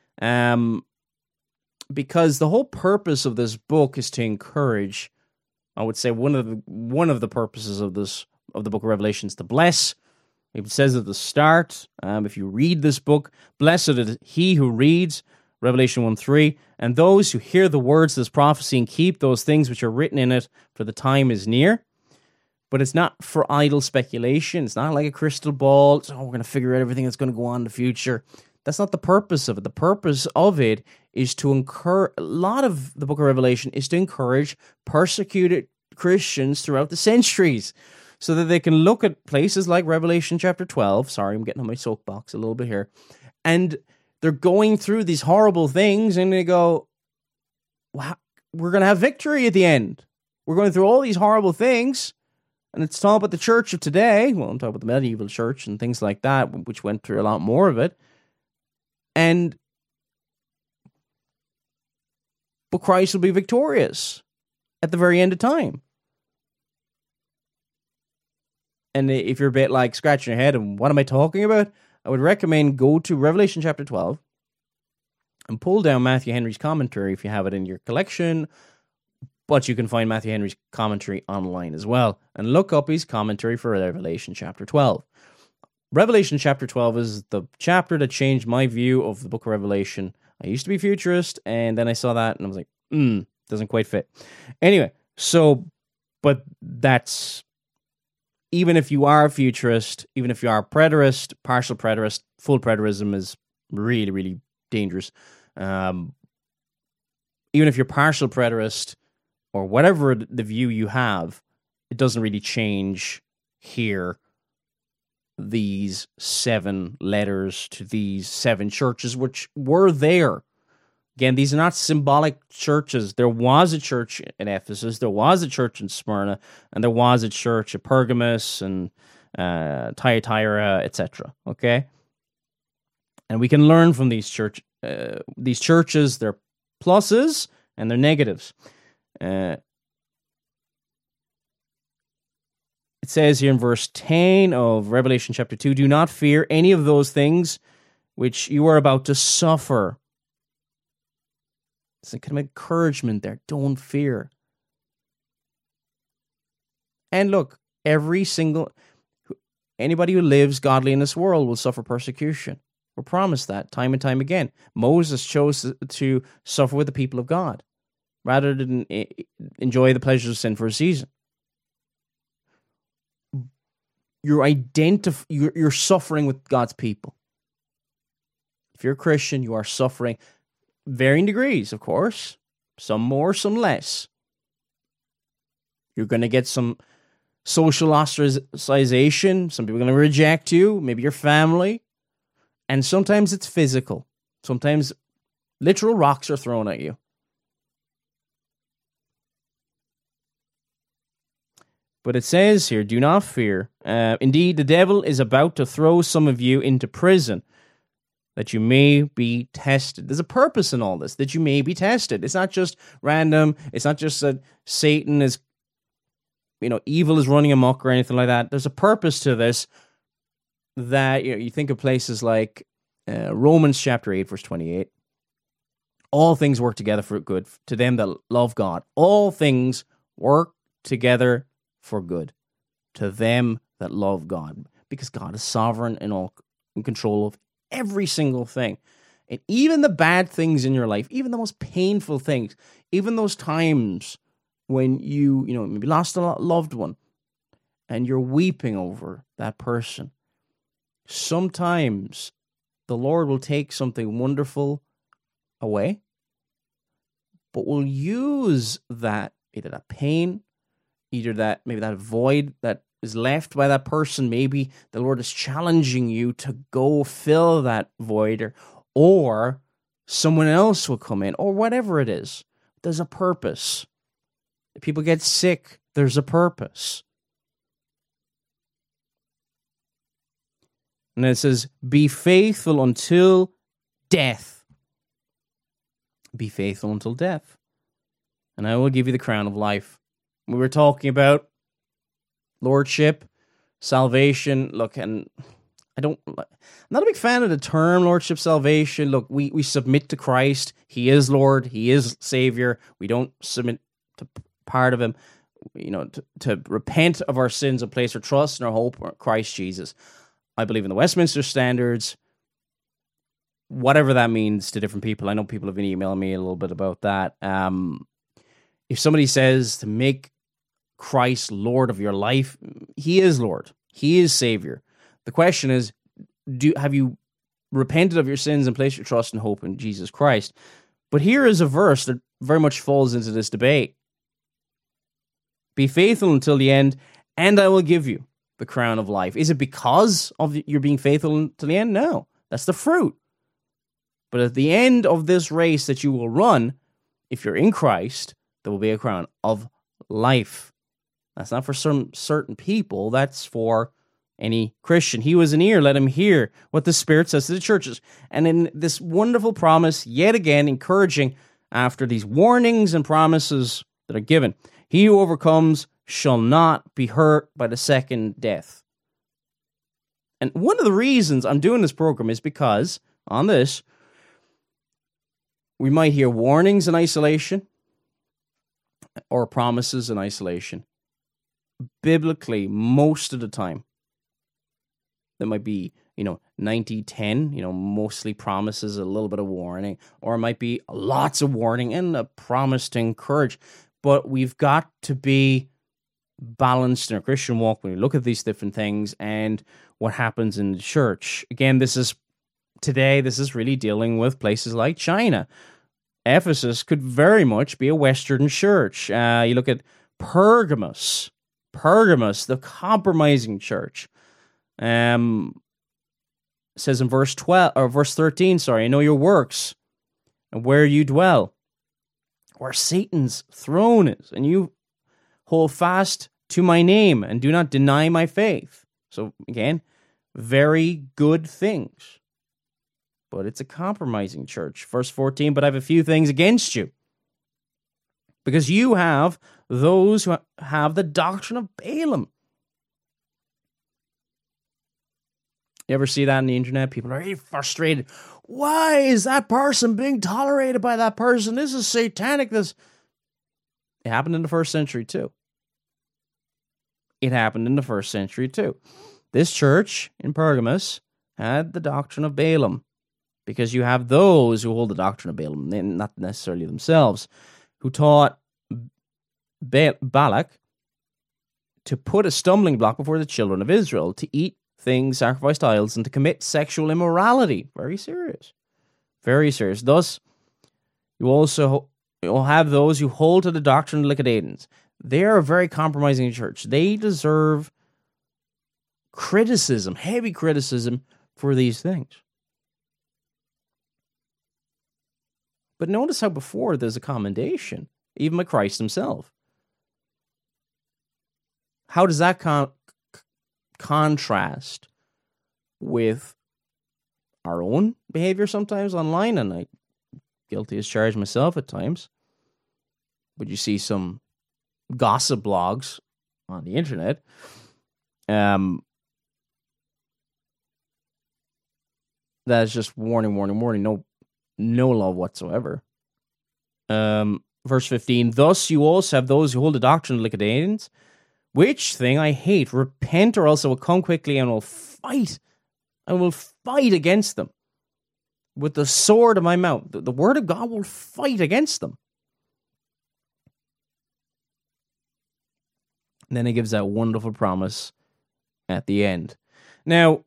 Because the whole purpose of this book is to encourage. I would say one of the purposes of the book of Revelation is to bless. It says at the start, if you read this book, blessed is he who reads, Revelation 1:3, and those who hear the words of this prophecy and keep those things which are written in it, for the time is near. But it's not for idle speculation. It's not like a crystal ball. It's, we're going to figure out everything that's going to go on in the future. That's not the purpose of it. The purpose of it is to encourage, a lot of the book of Revelation is to encourage persecuted Christians throughout the centuries, so that they can look at places like Revelation chapter 12. Sorry, I'm getting on my soapbox a little bit here. And they're going through these horrible things, and they go, wow, we're going to have victory at the end. We're going through all these horrible things, and it's talking about the church of today. Well, I'm talking about the medieval church and things like that, which went through a lot more of it. But Christ will be victorious at the very end of time. And if you're a bit like scratching your head and what am I talking about, I would recommend go to Revelation chapter 12 and pull down Matthew Henry's commentary if you have it in your collection. But you can find Matthew Henry's commentary online as well, and look up his commentary for Revelation chapter 12. Revelation chapter 12 is the chapter that changed my view of the book of Revelation. I used to be futurist, and then I saw that, and I was like, doesn't quite fit. Anyway, but that's, even if you are a futurist, even if you are a preterist, partial preterist, full preterism is really, really dangerous. Even if you're partial preterist, or whatever the view you have, it doesn't really change here these 7 letters to these 7 churches, which were there. Again, these are not symbolic churches. There was a church in Ephesus, there was a church in Smyrna, and there was a church at Pergamos and Thyatira, etc. Okay? And we can learn from these churches, their pluses and their negatives. It says here in verse 10 of Revelation chapter 2, do not fear any of those things which you are about to suffer. It's a kind of encouragement there. Don't fear. And look, anybody who lives godly in this world will suffer persecution. We're promised that time and time again. Moses chose to suffer with the people of God rather than enjoy the pleasures of sin for a season. You're suffering with God's people. If you're a Christian, you are suffering. Varying degrees, of course. Some more, some less. You're going to get some social ostracization. Some people are going to reject you. Maybe your family. And sometimes it's physical. Sometimes literal rocks are thrown at you. But it says here, do not fear. Indeed, the devil is about to throw some of you into prison, that you may be tested. There's a purpose in all this, that you may be tested. It's not just random. It's not just that Satan is, evil is running amok or anything like that. There's a purpose to this, that you think of places like Romans chapter 8, verse 28. All things work together for good to them that love God. All things work together for good to them that love God, because God is sovereign and in control of every single thing. And even the bad things in your life, even the most painful things, even those times when you maybe lost a loved one and you're weeping over that person, sometimes the Lord will take something wonderful away, but will use that, either that pain, either that, maybe that void that is left by that person. Maybe the Lord is challenging you to go fill that void, or someone else will come in, or whatever it is. There's a purpose. If people get sick, there's a purpose. And it says, be faithful until death. Be faithful until death, and I will give you the crown of life. We were talking about lordship, salvation. Look, and I'm not a big fan of the term lordship, salvation. Look, we submit to Christ. He is Lord. He is Savior. We don't submit to part of him, to repent of our sins and place our trust and our hope in Christ Jesus. I believe in the Westminster Standards, whatever that means to different people. I know people have been emailing me a little bit about that. If somebody says to make Christ Lord of your life, he is Lord. He is Savior. The question is, have you repented of your sins and placed your trust and hope in Jesus Christ? But here is a verse that very much falls into this debate. Be faithful until the end, and I will give you the crown of life. Is it because of you're being faithful until the end? No, that's the fruit. But at the end of this race that you will run, if you're in Christ, there will be a crown of life. That's not for some certain people. That's for any Christian. He who has an ear, let him hear what the Spirit says to the churches. And in this wonderful promise, yet again, encouraging after these warnings and promises that are given, he who overcomes shall not be hurt by the second death. And one of the reasons I'm doing this program is because on this, we might hear warnings in isolation or promises in isolation. Biblically, most of the time, there might be, 90-10, mostly promises, a little bit of warning, or it might be lots of warning and a promise to encourage. But we've got to be balanced in our Christian walk when we look at these different things and what happens in the church. Again, this is really dealing with places like China. Ephesus could very much be a Western church. You look at Pergamos, the compromising church. Says in verse 13, I know your works and where you dwell, where Satan's throne is, and you hold fast to my name and do not deny my faith. So again, very good things. But it's a compromising church. Verse 14, but I have a few things against you, because you have those who have the doctrine of Balaam. You ever see that on the internet? People are really frustrated. Why is that person being tolerated by that person? This is satanic. It happened in the first century too. This church in Pergamos had the doctrine of Balaam, because you have those who hold the doctrine of Balaam, not necessarily themselves, who taught Balak to put a stumbling block before the children of Israel, to eat things sacrificed to idols, and to commit sexual immorality. Very serious. Very serious. Thus, you'll have those who hold to the doctrine of Nicolaitans. They are a very compromising church. They deserve criticism, heavy criticism for these things. But notice how before there's a commendation, even by Christ himself. How does that contrast with our own behavior sometimes online? And I'm guilty as charged myself at times. But you see some gossip blogs on the internet. That's just warning. No love whatsoever. Verse 15, thus you also have those who hold the doctrine of Nicolaitans, which thing I hate. Repent, or else I will come quickly and will fight. I will fight against them with the sword of my mouth. The word of God will fight against them. And then he gives that wonderful promise at the end. Now,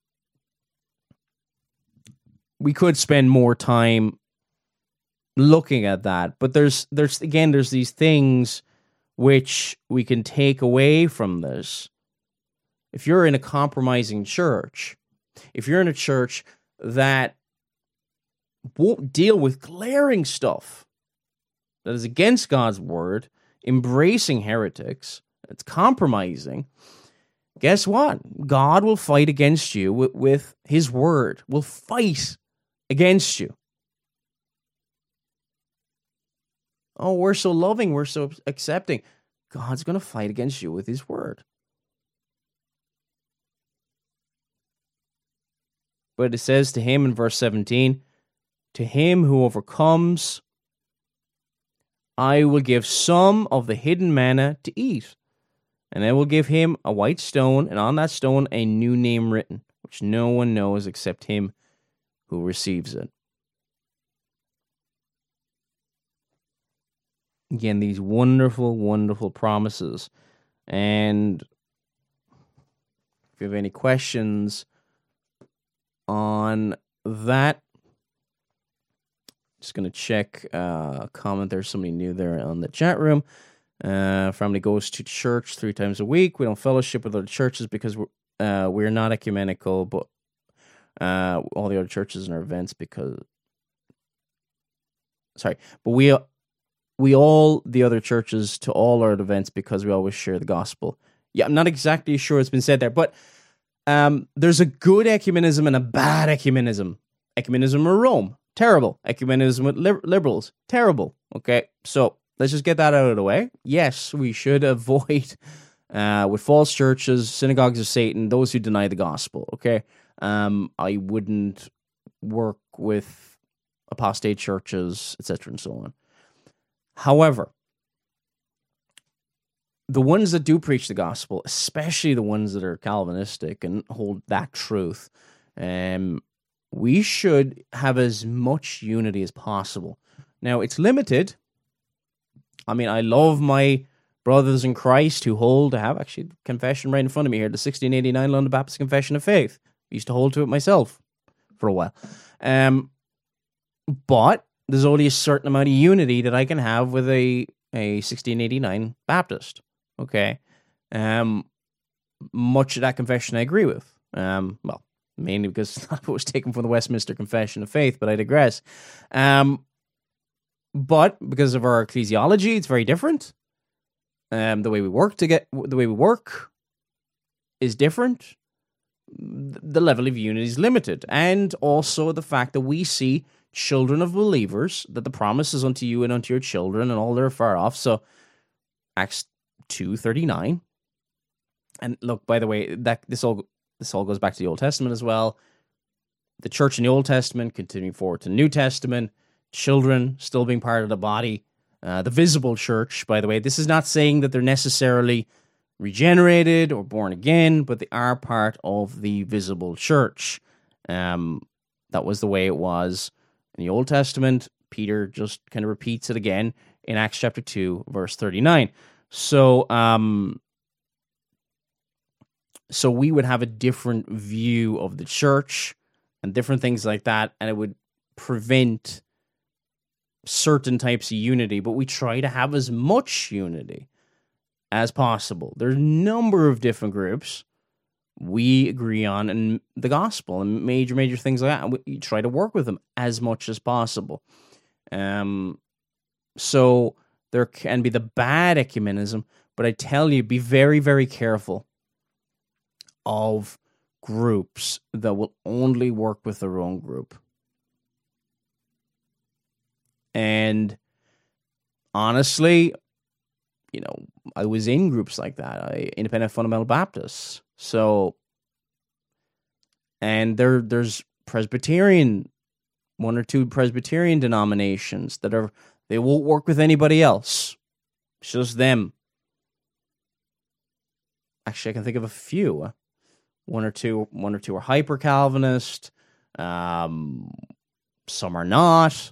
we could spend more time looking at that, but there's these things which we can take away from this. If you're in a compromising church, if you're in a church that won't deal with glaring stuff that is against God's word, embracing heretics, it's compromising, guess what? God will fight against you with his word, will fight against you. Oh, we're so loving, we're so accepting. God's going to fight against you with his word. But it says to him in verse 17, to him who overcomes, I will give some of the hidden manna to eat. And I will give him a white stone, and on that stone a new name written, which no one knows except him who receives it. Again, these wonderful, wonderful promises. And if you have any questions on that, just going to check a comment. There's somebody new there on the chat room. Family goes to church 3 times a week. We don't fellowship with other churches because we're not ecumenical, but all the other churches and our events but we all the other churches to all our events because we always share the gospel. Yeah, I'm not exactly sure it's been said there, but there's a good ecumenism and a bad ecumenism. Ecumenism with Rome, terrible. Ecumenism with liberals, terrible. Okay, so let's just get that out of the way. Yes, we should avoid with false churches, synagogues of Satan, those who deny the gospel. Okay, I wouldn't work with apostate churches, etc., and so on. However, the ones that do preach the gospel, especially the ones that are Calvinistic and hold that truth, we should have as much unity as possible. Now, it's limited. I mean, I love my brothers in Christ who have actually confession right in front of me here, the 1689 London Baptist Confession of Faith. I used to hold to it myself for a while. But there's only a certain amount of unity that I can have with a 1689 Baptist. Okay. Much of that confession I agree with. Well, mainly because it was taken from the Westminster Confession of Faith, but I digress. But because of our ecclesiology, it's very different. The way we work is different. The level of unity is limited, and also the fact that we see children of believers, that the promise is unto you and unto your children, and all they're far off. So Acts 2:39. And look, by the way, that this all goes back to the Old Testament as well. The church in the Old Testament continuing forward to the New Testament, children still being part of the body. The visible church, by the way, this is not saying that they're necessarily regenerated or born again, but they are part of the visible church. That was the way it was in the Old Testament. Peter just kind of repeats it again in Acts chapter 2, verse 39. So we would have a different view of the church and different things like that, and it would prevent certain types of unity, but we try to have as much unity as possible. There's a number of different groups we agree on in the gospel and major things like that, and we try to work with them as much as possible. So there can be the bad ecumenism, but I tell you, be very, very careful of groups that will only work with their own group. And honestly, I was in groups like that, Independent Fundamental Baptists. So, and there's Presbyterian, 1 or 2 Presbyterian denominations they won't work with anybody else. It's just them. Actually, I can think of a few. One or two are hyper Calvinist. Some are not.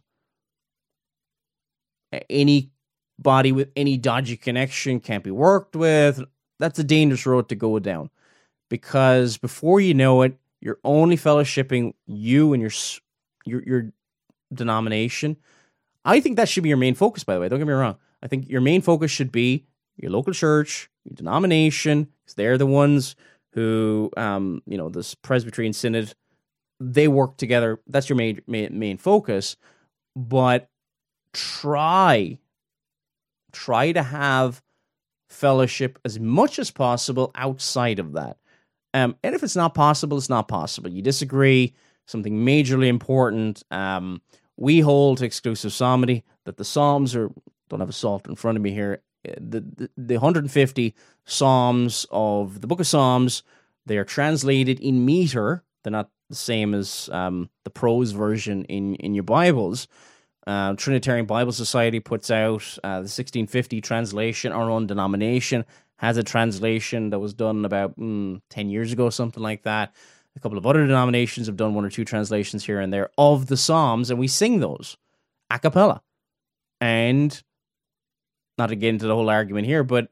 Anybody with any dodgy connection can't be worked with. That's a dangerous road to go down, because before you know it, you're only fellowshipping you and your denomination. I think that should be your main focus, by the way. Don't get me wrong. I think your main focus should be your local church, your denomination, because they're the ones who, this Presbyterian Synod, they work together. That's your main focus. But try to have fellowship as much as possible outside of that. And if it's not possible, it's not possible. You disagree, something majorly important. We hold to exclusive psalmody that the Psalms are, don't have a psalter in front of me here, the 150 Psalms of the Book of Psalms, they are translated in meter. They're not the same as the prose version in your Bibles. Trinitarian Bible Society puts out the 1650 translation. Our own denomination has a translation that was done about 10 years ago, something like that. A couple of other denominations have done one or two translations here and there of the Psalms, and we sing those a cappella. And not to get into the whole argument here, but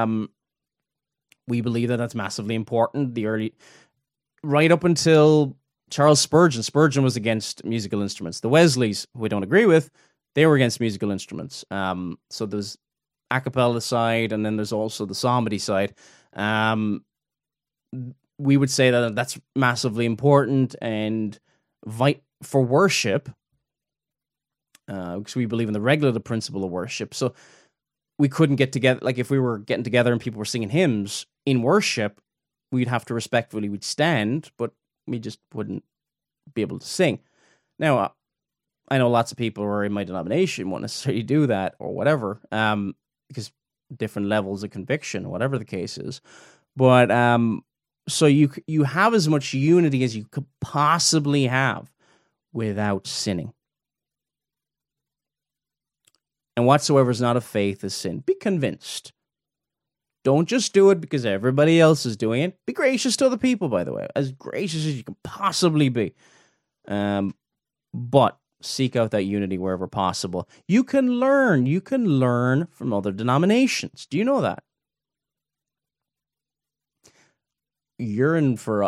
we believe that that's massively important. Right up until Charles Spurgeon. Spurgeon was against musical instruments. The Wesleys, who we don't agree with, they were against musical instruments. So there's a cappella side, and then there's also the psalmody side. We would say that that's massively important, and for worship, because we believe in the regulative principle of worship. So we couldn't get together, like if we were getting together and people were singing hymns in worship, we'd have to respectfully, we'd stand, but we just wouldn't be able to sing. Now, I know lots of people who are in my denomination won't necessarily do that or whatever, because different levels of conviction, whatever the case is. But so you have as much unity as you could possibly have without sinning. And whatsoever is not of faith is sin. Be convinced. Don't just do it because everybody else is doing it. Be gracious to other people, by the way. As gracious as you can possibly be. But seek out that unity wherever possible. You can learn. You can learn from other denominations. Do you know that? You're in for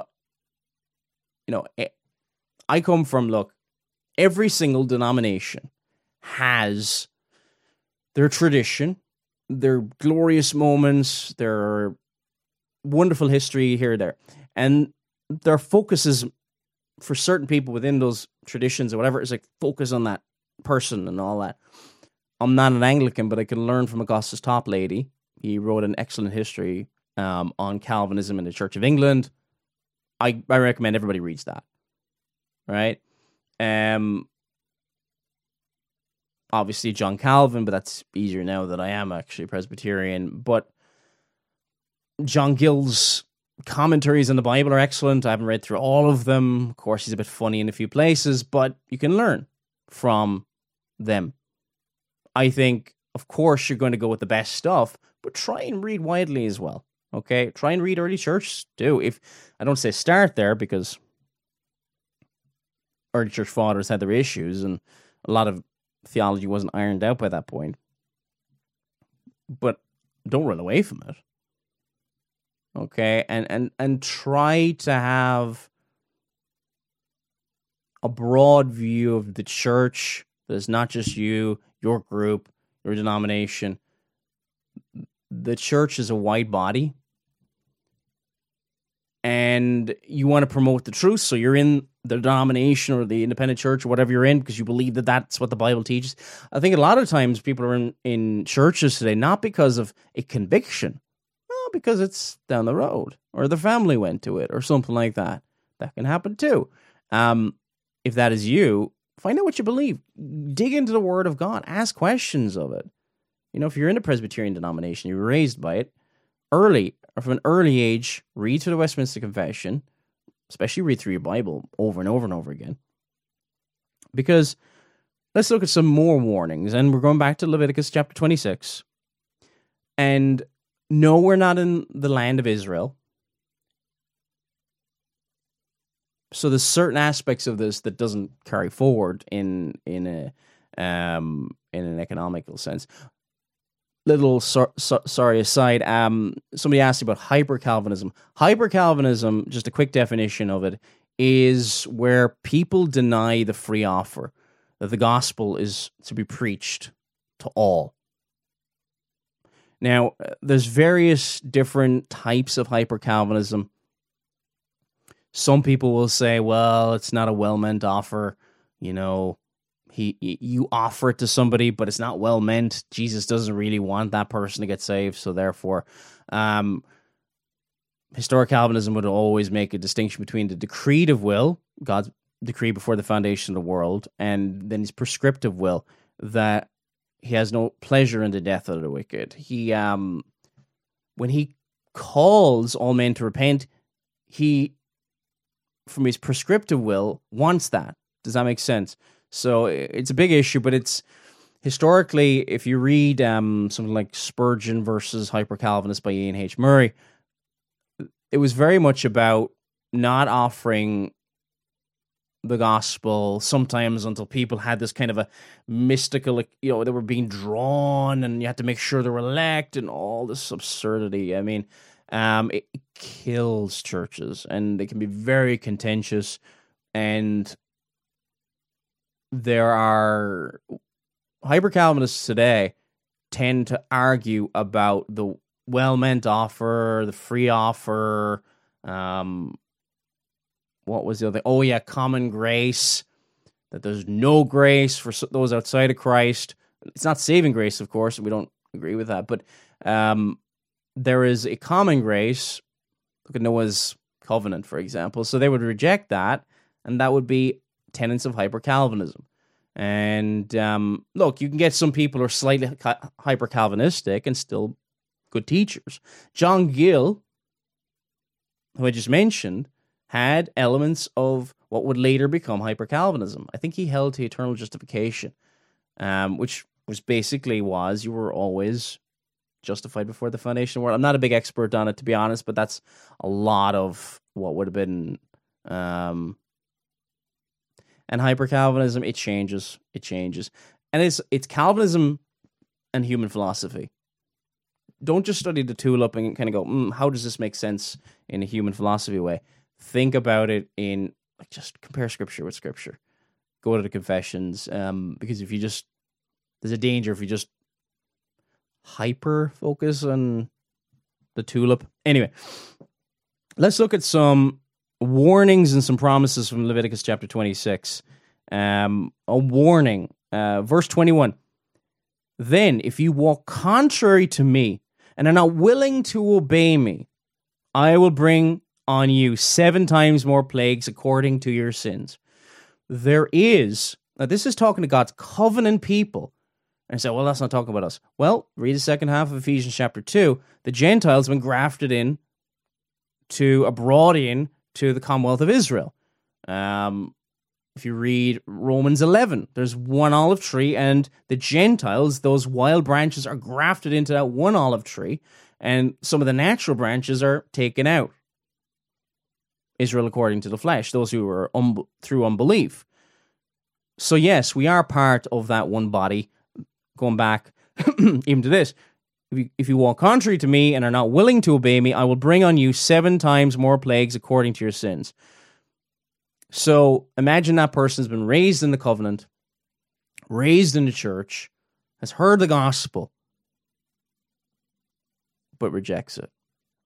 I come from, look, every single denomination has their tradition, their glorious moments, their wonderful history here or there. And their focus is, for certain people within those traditions or whatever, is like focus on that person and all that. I'm not an Anglican, but I can learn from Augustus Toplady. He wrote an excellent history on Calvinism in the Church of England. I recommend everybody reads that. Right? Obviously John Calvin, but that's easier now that I am actually Presbyterian. But John Gill's commentaries on the Bible are excellent. I haven't read through all of them. Of course, he's a bit funny in a few places, but you can learn from them. I think, of course, you're going to go with the best stuff, but try and read widely as well. Okay? Try and read early church too. If I don't say start there, because early church fathers had their issues and a lot of theology wasn't ironed out by that point. But don't run away from it. Okay? And try to have a broad view of the church that is not just you, your group, your denomination. The church is a wide body. And you want to promote the truth, so you're in the denomination or the independent church or whatever you're in because you believe that that's what the Bible teaches. I think a lot of times people are in churches today not because of a conviction, no, because it's down the road or the family went to it or something like that. That can happen too. If that is you, find out what you believe. Dig into the Word of God. Ask questions of it. You know, if you're in a Presbyterian denomination, you were raised by it early, or from an early age, read through the Westminster Confession, especially read through your Bible over and over and over again. Because let's look at some more warnings, and we're going back to Leviticus chapter 26. And no, we're not in the land of Israel. So there's certain aspects of this that doesn't carry forward in an economical sense. Little sorry aside, somebody asked about hyper-Calvinism. Hyper-Calvinism, just a quick definition of it, is where people deny the free offer, that the gospel is to be preached to all. Now, there's various different types of hyper-Calvinism. Some people will say, well, it's not a well-meant offer, you know, you offer it to somebody, but it's not well meant. Jesus doesn't really want that person to get saved, so therefore, historic Calvinism would always make a distinction between the decreed of will, God's decree before the foundation of the world, and then his prescriptive will that he has no pleasure in the death of the wicked. He, when he calls all men to repent, he, from his prescriptive will, wants that. Does that make sense? So it's a big issue, but it's historically, if you read something like Spurgeon versus Hyper-Calvinist by Ian H. Murray, it was very much about not offering the gospel sometimes until people had this kind of a mystical, they were being drawn and you had to make sure they were elect and all this absurdity. I mean, it kills churches and they can be very contentious, and there are hyper-Calvinists today tend to argue about the well-meant offer, the free offer, what was the other? Oh, yeah, common grace, that there's no grace for those outside of Christ. It's not saving grace, of course, and we don't agree with that, but there is a common grace. Look at Noah's covenant, for example. So they would reject that, and that would be tenets of hyper-Calvinism. And look, you can get some people who are slightly hyper-Calvinistic and still good teachers. John Gill, who I just mentioned, had elements of what would later become hyper-Calvinism. I think he held to eternal justification, which was basically you were always justified before the foundation of the world. I'm not a big expert on it, to be honest, but that's a lot of what would have been. And hyper-Calvinism, it changes. And it's Calvinism and human philosophy. Don't just study the tulip and kind of go, how does this make sense in a human philosophy way? Think about it in, just compare Scripture with Scripture. Go to the confessions, because there's a danger if you just hyper-focus on the tulip. Anyway, let's look at some warnings and some promises from Leviticus chapter 26. A warning, verse 21. Then, if you walk contrary to me and are not willing to obey me, I will bring on you 7 times more plagues according to your sins. Now this is talking to God's covenant people. And I say, well, that's not talking about us. Well, read the second half of Ephesians chapter 2. The Gentiles have been grafted in brought in to the Commonwealth of Israel. If you read Romans 11, there's one olive tree, and the Gentiles, those wild branches, are grafted into that one olive tree, and some of the natural branches are taken out. Israel according to the flesh, those who are through unbelief. So yes, we are part of that one body. Going back even to this, if you walk contrary to me and are not willing to obey me, I will bring on you 7 times more plagues according to your sins. So imagine that person has been raised in the covenant, raised in the church, has heard the gospel, but rejects it.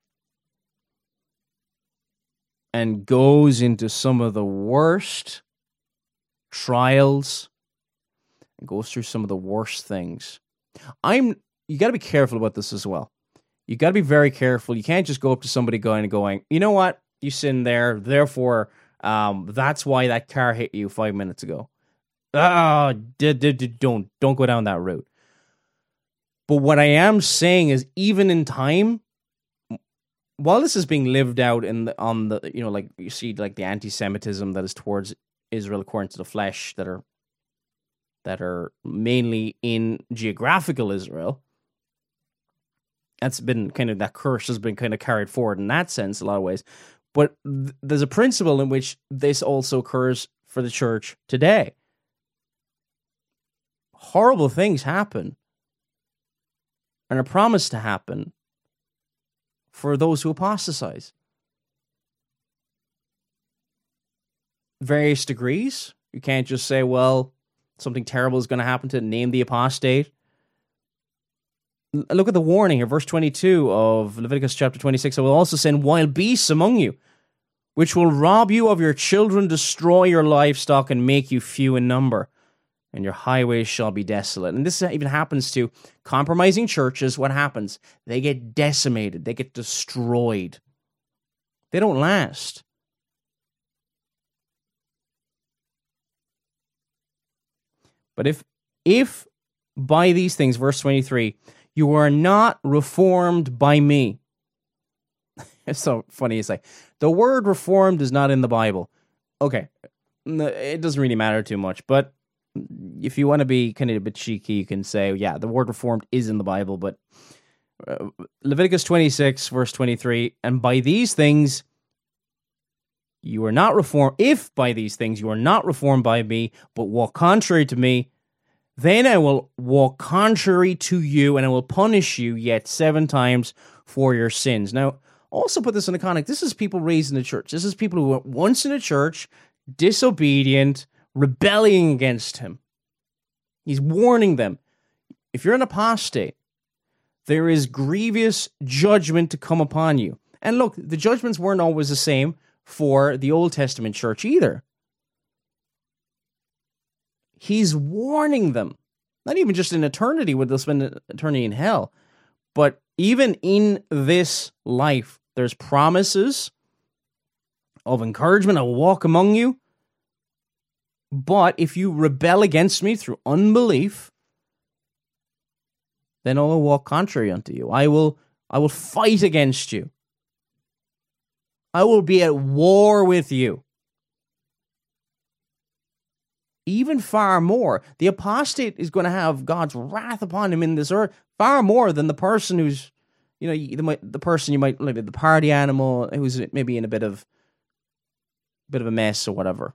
And goes into some of the worst trials and goes through some of the worst things. You got to be careful about this as well. You got to be very careful. You can't just go up to somebody going, you know what? You sinned there, therefore, that's why that car hit you 5 minutes ago. Don't go down that route. But what I am saying is, even in time, while this is being lived out like you see, like the anti-Semitism that is towards Israel according to the flesh, that are mainly in geographical Israel, that curse has been kind of carried forward in that sense, a lot of ways. But there's a principle in which this also occurs for the church today. Horrible things happen and are promised to happen for those who apostatize. Various degrees. You can't just say, well, something terrible is going to happen to name the apostate. Look at the warning here, verse 22 of Leviticus chapter 26. I will also send wild beasts among you, which will rob you of your children, destroy your livestock, and make you few in number. And your highways shall be desolate. And this even happens to compromising churches. What happens? They get decimated. They get destroyed. They don't last. But if by these things, verse 23, you are not reformed by me. It's so funny. It's like, the word reformed is not in the Bible. Okay, it doesn't really matter too much, but if you want to be kind of a bit cheeky, you can say, yeah, the word reformed is in the Bible, but Leviticus 26, verse 23, and by these things you are not reformed. If by these things you are not reformed by me, but walk contrary to me, then I will walk contrary to you, and I will punish you yet 7 times for your sins. Now, also put this in the context. This is people raised in the church. This is people who were once in the church, disobedient, rebelling against him. He's warning them. If you're an apostate, there is grievous judgment to come upon you. And look, the judgments weren't always the same for the Old Testament church either. He's warning them. Not even just in eternity, would they'll spend eternity in hell, but even in this life, there's promises of encouragement. I will walk among you. But if you rebel against me through unbelief, then I will walk contrary unto you. I will fight against you. I will be at war with you. Even far more. The apostate is going to have God's wrath upon him in this earth, far more than the person who's, the person you might, maybe the party animal, who's maybe in a bit of a mess or whatever.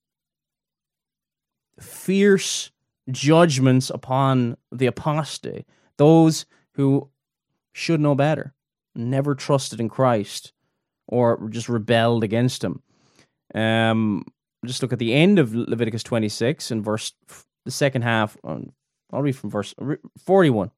Fierce judgments upon the apostate, those who should know better, never trusted in Christ, or just rebelled against him. Just look at the end of Leviticus 26 and the second half. I'll read from verse 41.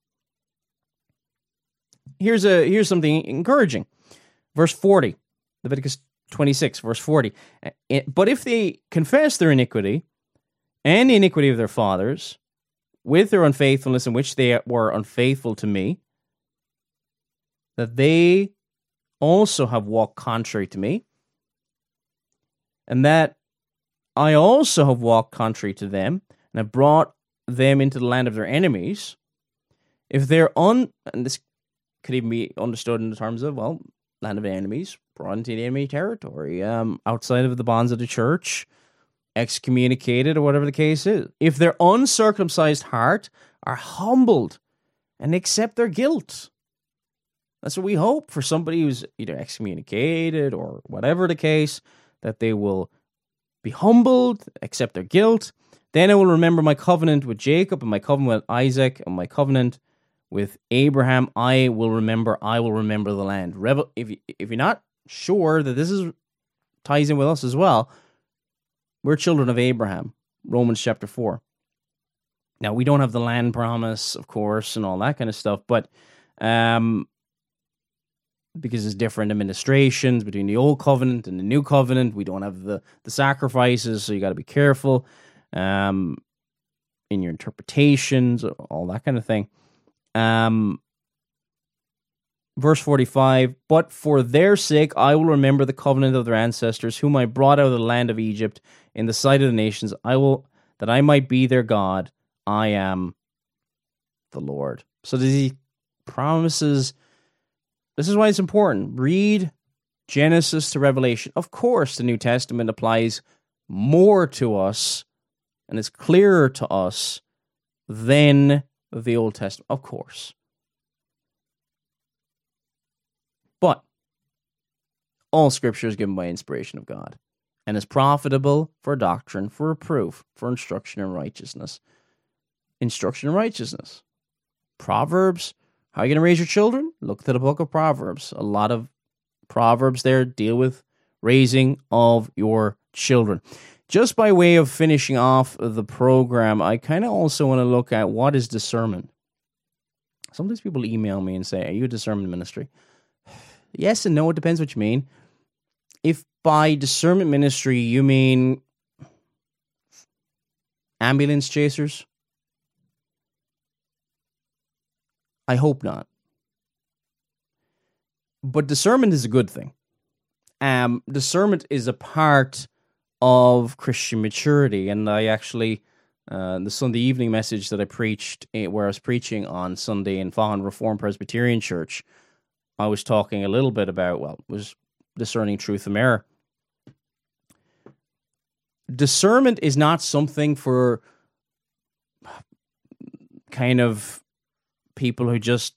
Here's something encouraging. Verse 40, Leviticus 26, verse 40. But if they confess their iniquity and the iniquity of their fathers with their unfaithfulness in which they were unfaithful to me, that they also have walked contrary to me, and that I also have walked contrary to them, and have brought them into the land of their enemies, if they're and this could even be understood in the terms of, well, land of enemies, brought into the enemy territory, outside of the bonds of the church, excommunicated, or whatever the case is. If their uncircumcised heart are humbled and accept their guilt. That's what we hope for somebody who's either excommunicated or whatever the case, that they will be humbled, accept their guilt. Then I will remember my covenant with Jacob and my covenant with Isaac and my covenant with Abraham. I will remember the land. If you're not sure that this ties in with us as well, we're children of Abraham, Romans chapter 4. Now, we don't have the land promise, of course, and all that kind of stuff, but because there's different administrations between the old covenant and the new covenant, we don't have the sacrifices, so you got to be careful in your interpretations, all that kind of thing. Verse 45, but for their sake I will remember the covenant of their ancestors, whom I brought out of the land of Egypt in the sight of the nations. That I might be their God. I am the Lord. So he promises. This is why it's important. Read Genesis to Revelation. Of course, the New Testament applies more to us and is clearer to us than the Old Testament. Of course. But all Scripture is given by inspiration of God and is profitable for doctrine, for reproof, for instruction in righteousness. Instruction in righteousness. Proverbs. How are you going to raise your children? Look to the book of Proverbs. A lot of Proverbs there deal with raising of your children. Just by way of finishing off the program, I kind of also want to look at what is discernment. Sometimes people email me and say, are you a discernment ministry? Yes and no, it depends what you mean. If by discernment ministry you mean ambulance chasers, I hope not. But discernment is a good thing. Discernment is a part of Christian maturity, and I actually the Sunday evening message that I preached, where I was preaching on Sunday in Faughan Reformed Presbyterian Church, I was talking a little bit about, was discerning truth from error. Discernment is not something for kind of people who just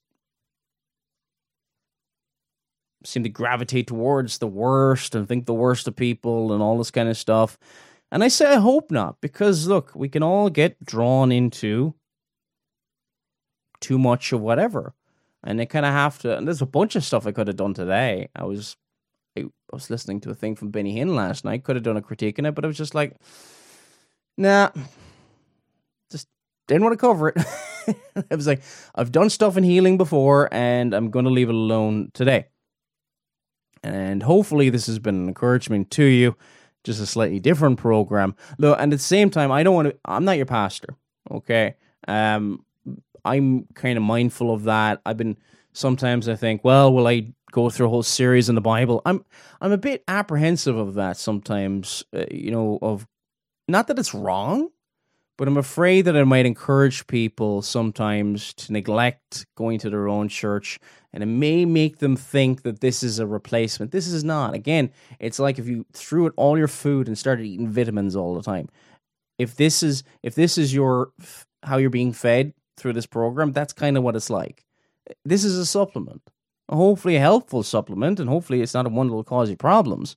seem to gravitate towards the worst and think the worst of people and all this kind of stuff. And I say I hope not, because look, we can all get drawn into too much of whatever. And they kind of have to, and there's a bunch of stuff I could have done today. I was listening to a thing from Benny Hinn last night, could have done a critique on it, but I was just like, nah, just didn't want to cover it. I was like, I've done stuff in healing before, and I'm going to leave it alone today. And hopefully this has been an encouragement to you, just a slightly different program. Look, and at the same time, I'm not your pastor, okay? I'm kind of mindful of that. Sometimes I think, well, will I go through a whole series in the Bible? I'm a bit apprehensive of that sometimes, of, not that it's wrong, but I'm afraid that I might encourage people sometimes to neglect going to their own church, and it may make them think that this is a replacement. This is not. Again, it's like if you threw out all your food and started eating vitamins all the time. If this is how you're being fed through this program, that's kind of what it's like. This is a supplement, hopefully a helpful supplement, and hopefully it's not one that will cause you problems.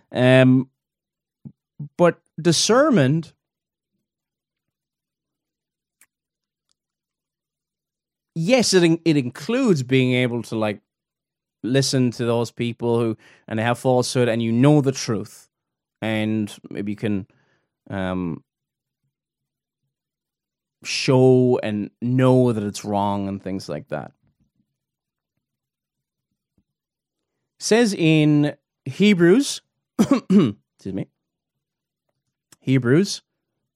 But discernment, yes, it includes being able to listen to those people and they have falsehood, and you know the truth, and maybe you can show and know that it's wrong and things like that. It says in Hebrews, excuse me, Hebrews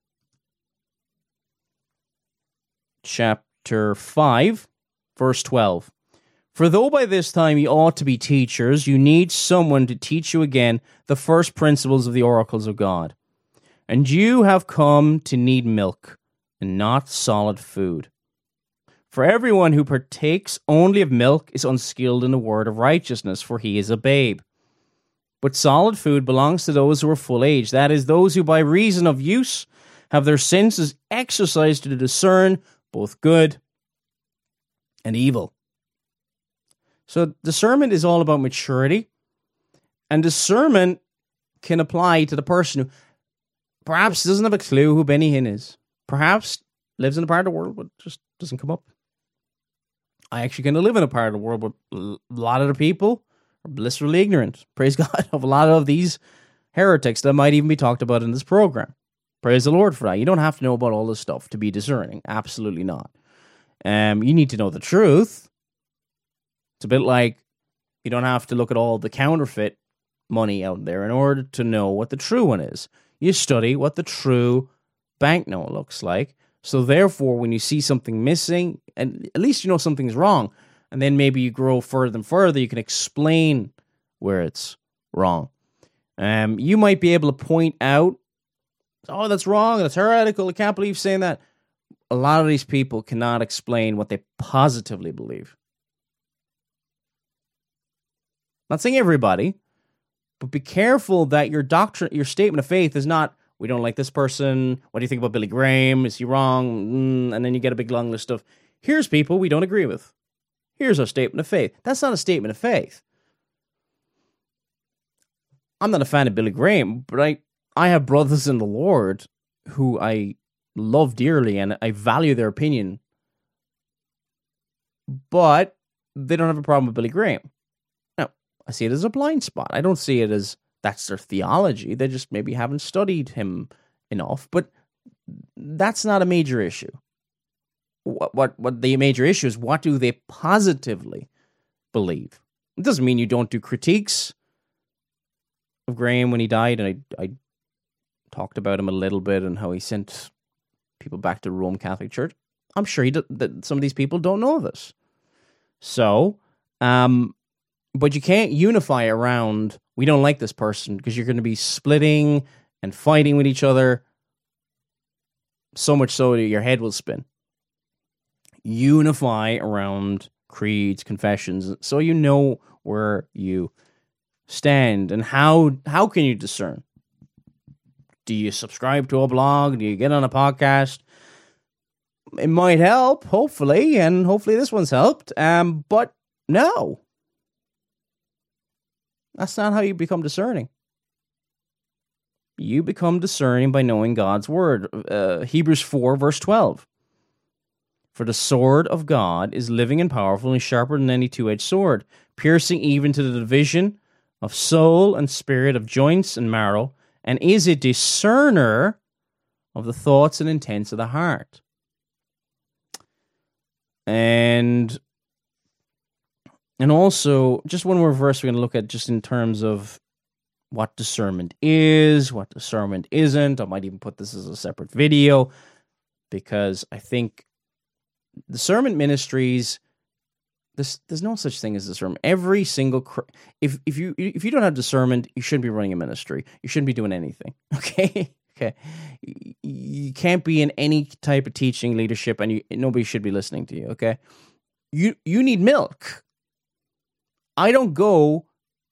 chapter 5, verse 12. For though by this time you ought to be teachers, you need someone to teach you again the first principles of the oracles of God. And you have come to need milk, and not solid food. For everyone who partakes only of milk is unskilled in the word of righteousness, for he is a babe. But solid food belongs to those who are full age, that is, those who by reason of use have their senses exercised to discern both good and evil. So discernment is all about maturity, and discernment can apply to the person who perhaps doesn't have a clue who Benny Hinn is, perhaps lives in a part of the world but just doesn't come up. I actually kind of live in a part of the world where a lot of the people are blissfully ignorant, praise God, of a lot of these heretics that might even be talked about in this program. Praise the Lord for that. You don't have to know about all this stuff to be discerning. Absolutely not. You need to know the truth. It's a bit like you don't have to look at all the counterfeit money out there in order to know what the true one is. You study what the true banknote looks like. So therefore, when you see something missing, and at least you know something's wrong, and then maybe you grow further and further, you can explain where it's wrong. You might be able to point out, oh, that's wrong, that's heretical, I can't believe saying that. A lot of these people cannot explain what they positively believe. Not saying everybody, but be careful that your doctrine, your statement of faith is not, we don't like this person, what do you think about Billy Graham, is he wrong? And then you get a big long list of, here's people we don't agree with. Here's our statement of faith. That's not a statement of faith. I'm not a fan of Billy Graham, but I have brothers in the Lord who I love dearly and I value their opinion. But they don't have a problem with Billy Graham. Now, I see it as a blind spot. I don't see it as that's their theology. They just maybe haven't studied him enough. But that's not a major issue. What the major issue is, what do they positively believe? It doesn't mean you don't do critiques of Graham when he died, and I talked about him a little bit and how he sent people back to the Roman Catholic Church. I'm sure that some of these people don't know this. So, but you can't unify around, we don't like this person, because you're going to be splitting and fighting with each other. so much so that your head will spin. Unify around creeds, confessions, so you know where you stand. And how can you discern? Do you subscribe to a blog? Do you get on a podcast? It might help, hopefully, and hopefully this one's helped. But no. That's not how you become discerning. You become discerning by knowing God's word. Hebrews 4, verse 12. For the sword of God is living and powerful and sharper than any two-edged sword, piercing even to the division of soul and spirit, of joints and marrow, and is a discerner of the thoughts and intents of the heart. And also, just one more verse we're going to look at just in terms of what discernment is, what discernment isn't. I might even put this as a separate video, because I think discernment ministries, there's no such thing as discernment. Every single if you don't have discernment, you shouldn't be running a ministry. You shouldn't be doing anything. Okay. You can't be in any type of teaching, leadership, and nobody should be listening to you. Okay. You need milk. I don't go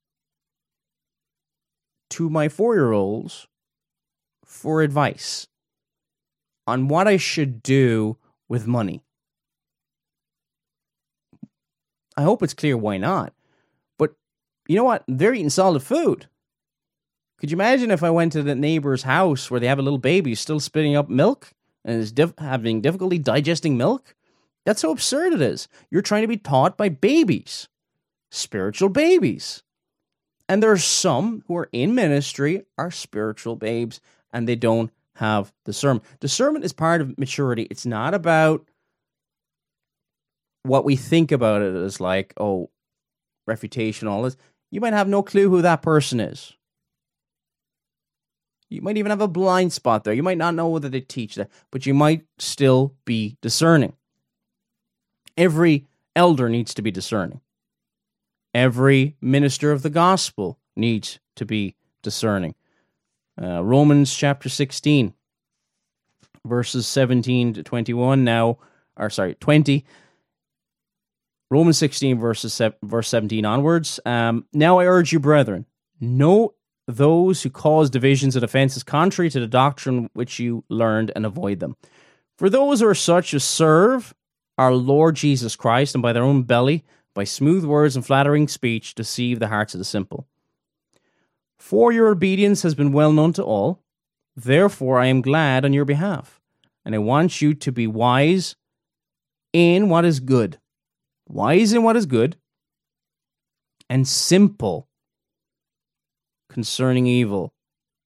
to my 4-year-olds for advice on what I should do with money. I hope it's clear why not. But you know what? They're eating solid food. Could you imagine if I went to the neighbor's house where they have a little baby still spitting up milk and is having difficulty digesting milk? That's how absurd it is. You're trying to be taught by babies, spiritual babies. And there are some who are in ministry, are spiritual babes, and they don't have discernment. Discernment is part of maturity. It's not about what we think about it as like, oh, refutation, all this. You might have no clue who that person is. You might even have a blind spot there. You might not know whether they teach that, but you might still be discerning. Every elder needs to be discerning. Every minister of the gospel needs to be discerning. Romans chapter 16, verses 17 to 21 20. Romans 16, verse 17 onwards. Now I urge you, brethren, know those who cause divisions and offenses contrary to the doctrine which you learned, and avoid them. For those who are such as serve our Lord Jesus Christ, and by their own belly, by smooth words and flattering speech, deceive the hearts of the simple. For your obedience has been well known to all. Therefore I am glad on your behalf, and I want you to be wise in what is good. Wise in what is good, and simple concerning evil.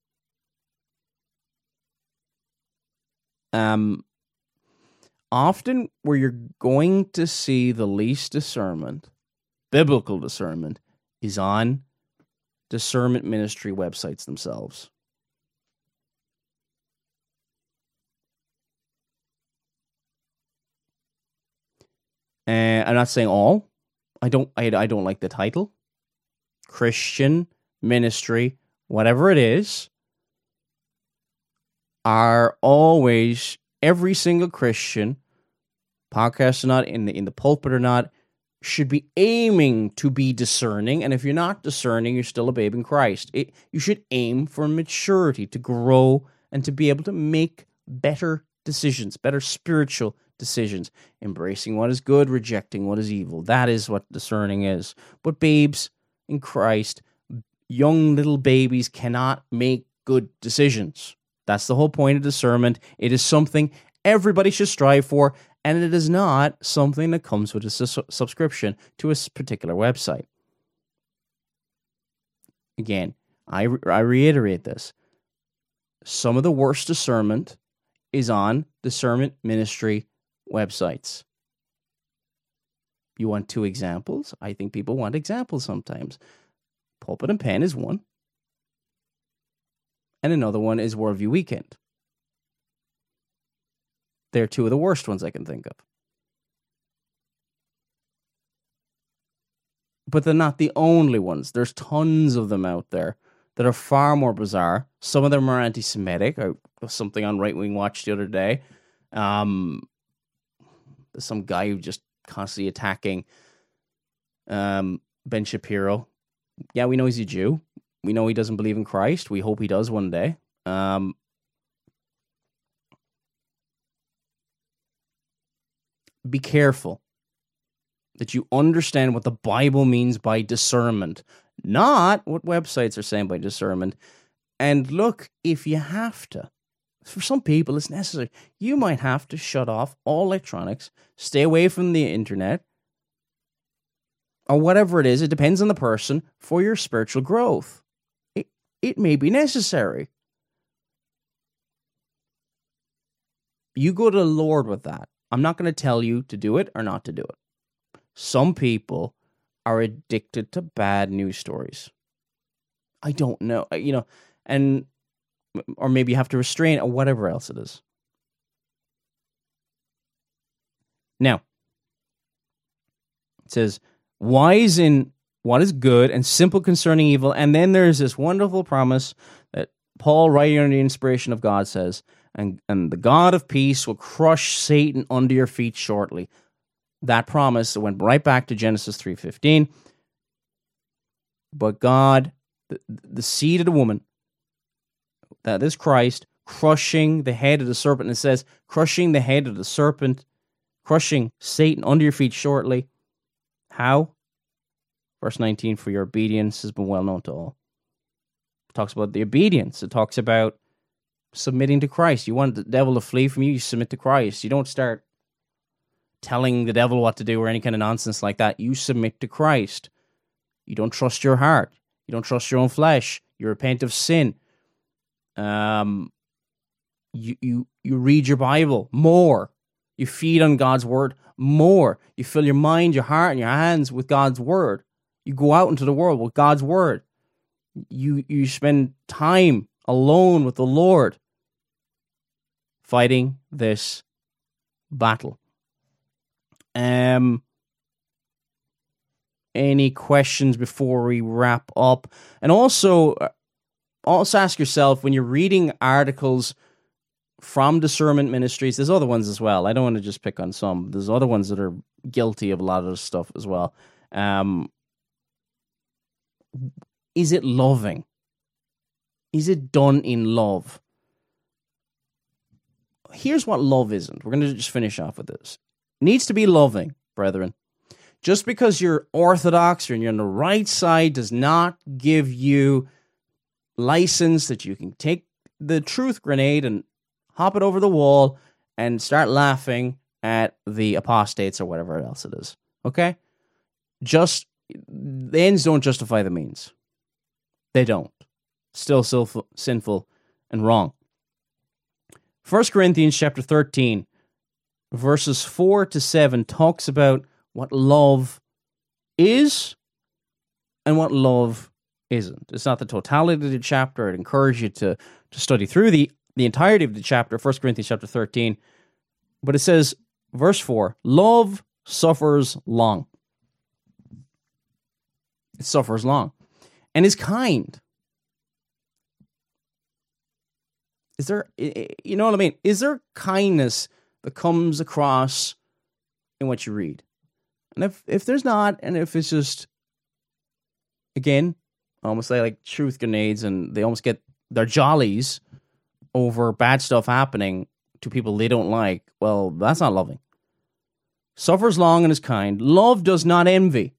Often where you're going to see the least discernment, biblical discernment, is on discernment ministry websites themselves. I'm not saying all. I don't like the title. Christian ministry, whatever it is, are always, every single Christian, podcast or not, in the pulpit or not, should be aiming to be discerning. And if you're not discerning, you're still a babe in Christ. You should aim for maturity, to grow and to be able to make better decisions, better spiritual decisions, embracing what is good, rejecting what is evil. That is what discerning is. But babes in Christ, young little babies, cannot make good decisions. That's the whole point of discernment. It is something everybody should strive for, and it is not something that comes with a subscription to a particular website. Again, I reiterate this. Some of the worst discernment is on discernment ministry websites. You want 2 examples? I think people want examples sometimes. Pulpit and Pen is one. And another one is Worldview Weekend. They're 2 of the worst ones I can think of. But they're not the only ones. There's tons of them out there that are far more bizarre. Some of them are anti-Semitic. I was something on Right Wing Watch the other day. There's some guy who just constantly attacking Ben Shapiro. Yeah, we know he's a Jew. We know he doesn't believe in Christ. We hope he does one day. Be careful that you understand what the Bible means by discernment, not what websites are saying by discernment. And look, if you have to, for some people it's necessary, you might have to shut off all electronics, stay away from the internet, or whatever it is. It depends on the person for your spiritual growth. It may be necessary. You go to the Lord with that. I'm not going to tell you to do it or not to do it. Some people are addicted to bad news stories. I don't know, or maybe you have to restrain or whatever else it is. Now, it says, wise in what is good and simple concerning evil. And then there's this wonderful promise that Paul, writing under the inspiration of God, says, and the God of peace will crush Satan under your feet shortly. That promise went right back to Genesis 3:15. But God, the seed of the woman, that is Christ, crushing the head of the serpent. And it says, crushing the head of the serpent, crushing Satan under your feet shortly. How? Verse 19, for your obedience has been well known to all. It talks about the obedience. It talks about submitting to Christ. You want the devil to flee from you, you submit to Christ. You don't start telling the devil what to do or any kind of nonsense like that. You submit to Christ. You don't trust your heart. You don't trust your own flesh. You repent of sin. You read your Bible more. You feed on God's word more. You fill your mind, your heart, and your hands with God's word. You go out into the world with God's word. You spend time alone with the Lord fighting this battle. Any questions before we wrap up? And also ask yourself, when you're reading articles from discernment ministries, there's other ones as well. I don't want to just pick on some. There's other ones that are guilty of a lot of this stuff as well. Is it loving? Is it done in love? Here's what love isn't. We're going to just finish off with this. It needs to be loving, brethren. Just because you're orthodox or you're on the right side does not give you license that you can take the truth grenade and hop it over the wall and start laughing at the apostates or whatever else it is. Okay? Just, the ends don't justify the means. They don't. Still sinful and wrong. 1 Corinthians chapter 13, verses 4 to 7 talks about what love is and what love isn't. It's not the totality of the chapter. I'd encourage you to study through the entirety of the chapter, 1 Corinthians chapter 13. But it says, verse 4, love suffers long. It suffers long and is kind. Is there, you know what I mean? Is there kindness that comes across in what you read? And if there's not, and if it's just, again, I almost say like truth grenades, and they almost get their jollies over bad stuff happening to people they don't like, well, that's not loving. Suffers long and is kind. Love does not envy.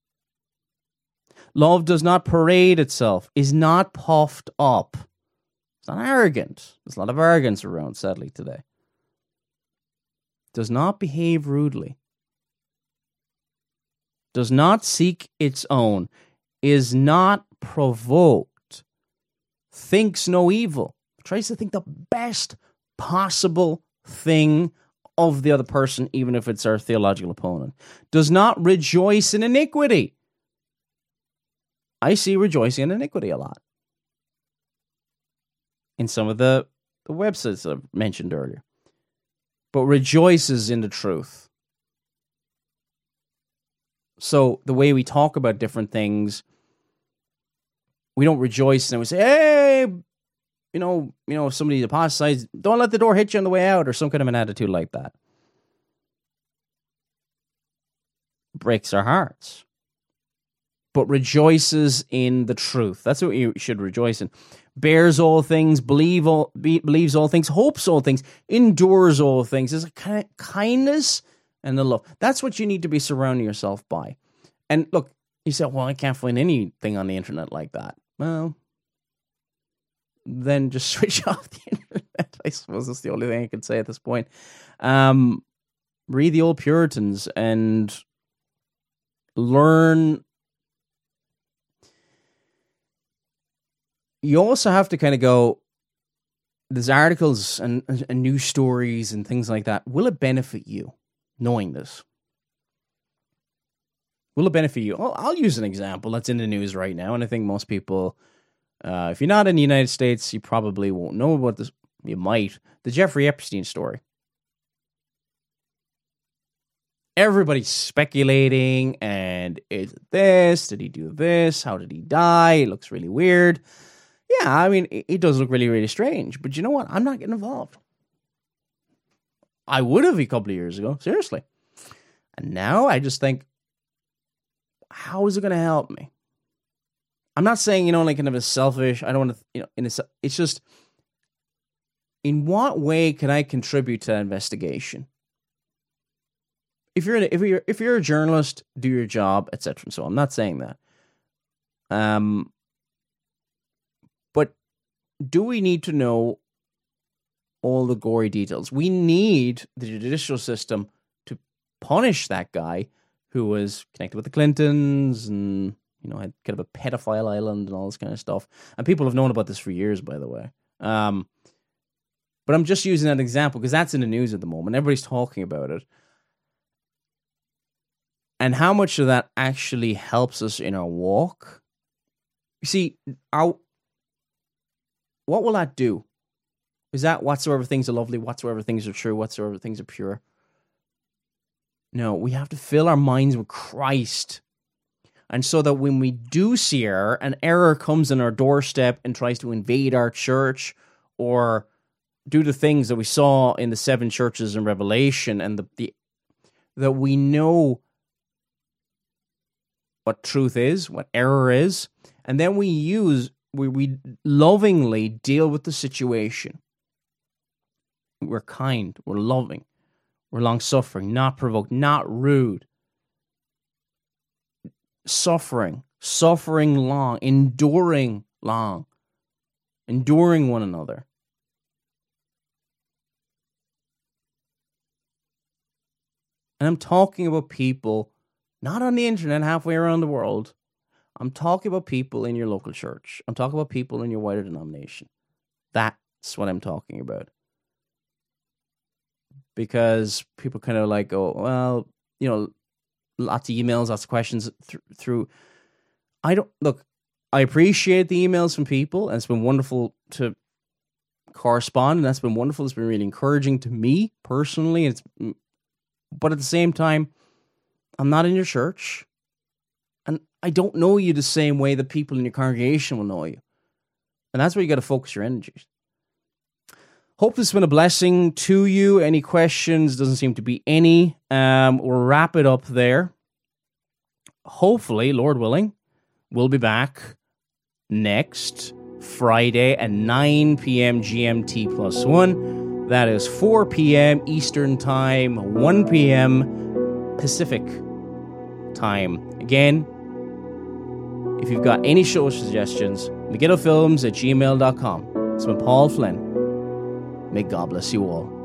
Love does not parade itself, is not puffed up. It's not arrogant. There's a lot of arrogance around, sadly, today. Does not behave rudely. Does not seek its own. Is not provoked. Thinks no evil. Tries to think the best possible thing of the other person, even if it's our theological opponent. Does not rejoice in iniquity. I see rejoicing in iniquity a lot in some of the websites that I've mentioned earlier, but rejoices in the truth. So the way we talk about different things we don't rejoice and we say, hey, if somebody apostatizes, don't let the door hit you on the way out, or some kind of an attitude like that. Breaks our hearts. But rejoices in the truth. That's what you should rejoice in. Bears all things, believes all things, hopes all things, endures all things. There's a kindness and the love. That's what you need to be surrounding yourself by. And look, you say, well, I can't find anything on the internet like that. Well, then just switch off the internet. I suppose that's the only thing I can say at this point. Read the old Puritans and learn. You also have to kind of go, there's articles and news stories and things like that. Will it benefit you knowing this? Will it benefit you? I'll use an example that's in the news right now, and I think most people, if you're not in the United States, you probably won't know about this. You might. The Jeffrey Epstein story. Everybody's speculating, and is it this? Did he do this? How did he die? It looks really weird. Yeah, I mean, it does look really, really strange. But you know what? I'm not getting involved. I would have a couple of years ago, seriously. And now I just think, how is it going to help me? I'm not saying, like kind of a selfish, I don't want to, it's just, in what way can I contribute to that investigation? If you're a journalist, do your job, etc. So I'm not saying that. But do we need to know all the gory details? We need the judicial system to punish that guy who was connected with the Clintons and, had kind of a pedophile island and all this kind of stuff. And people have known about this for years, by the way. But I'm just using that example because that's in the news at the moment. Everybody's talking about it. And how much of that actually helps us in our walk? You see, what will that do? Is that whatsoever things are lovely, whatsoever things are true, whatsoever things are pure? No, we have to fill our minds with Christ. And so that when we do see error, an error comes on our doorstep and tries to invade our church or do the things that we saw in the 7 churches in Revelation, and that we know what truth is, what error is, and then we lovingly deal with the situation. We're kind, we're loving, we're long-suffering, not provoked, not rude. Suffering long, enduring one another. And I'm talking about people not on the internet halfway around the world. I'm talking about people in your local church. I'm talking about people in your wider denomination. That's what I'm talking about. Because people kind of like go, well, lots of emails, lots of questions through. I appreciate the emails from people, and it's been wonderful to correspond, and that's been wonderful. It's been really encouraging to me personally. But at the same time, I'm not in your church, and I don't know you the same way the people in your congregation will know you. And that's where you got to focus your energies. Hope this has been a blessing to you. Any questions? Doesn't seem to be any. We'll wrap it up there. Hopefully, Lord willing, we'll be back next Friday at 9 p.m. GMT +1. That is 4 p.m. Eastern Time, 1 p.m. Pacific Time. Again, if you've got any show suggestions, McGittofilms@gmail.com. It's been Paul Flynn. May God bless you all.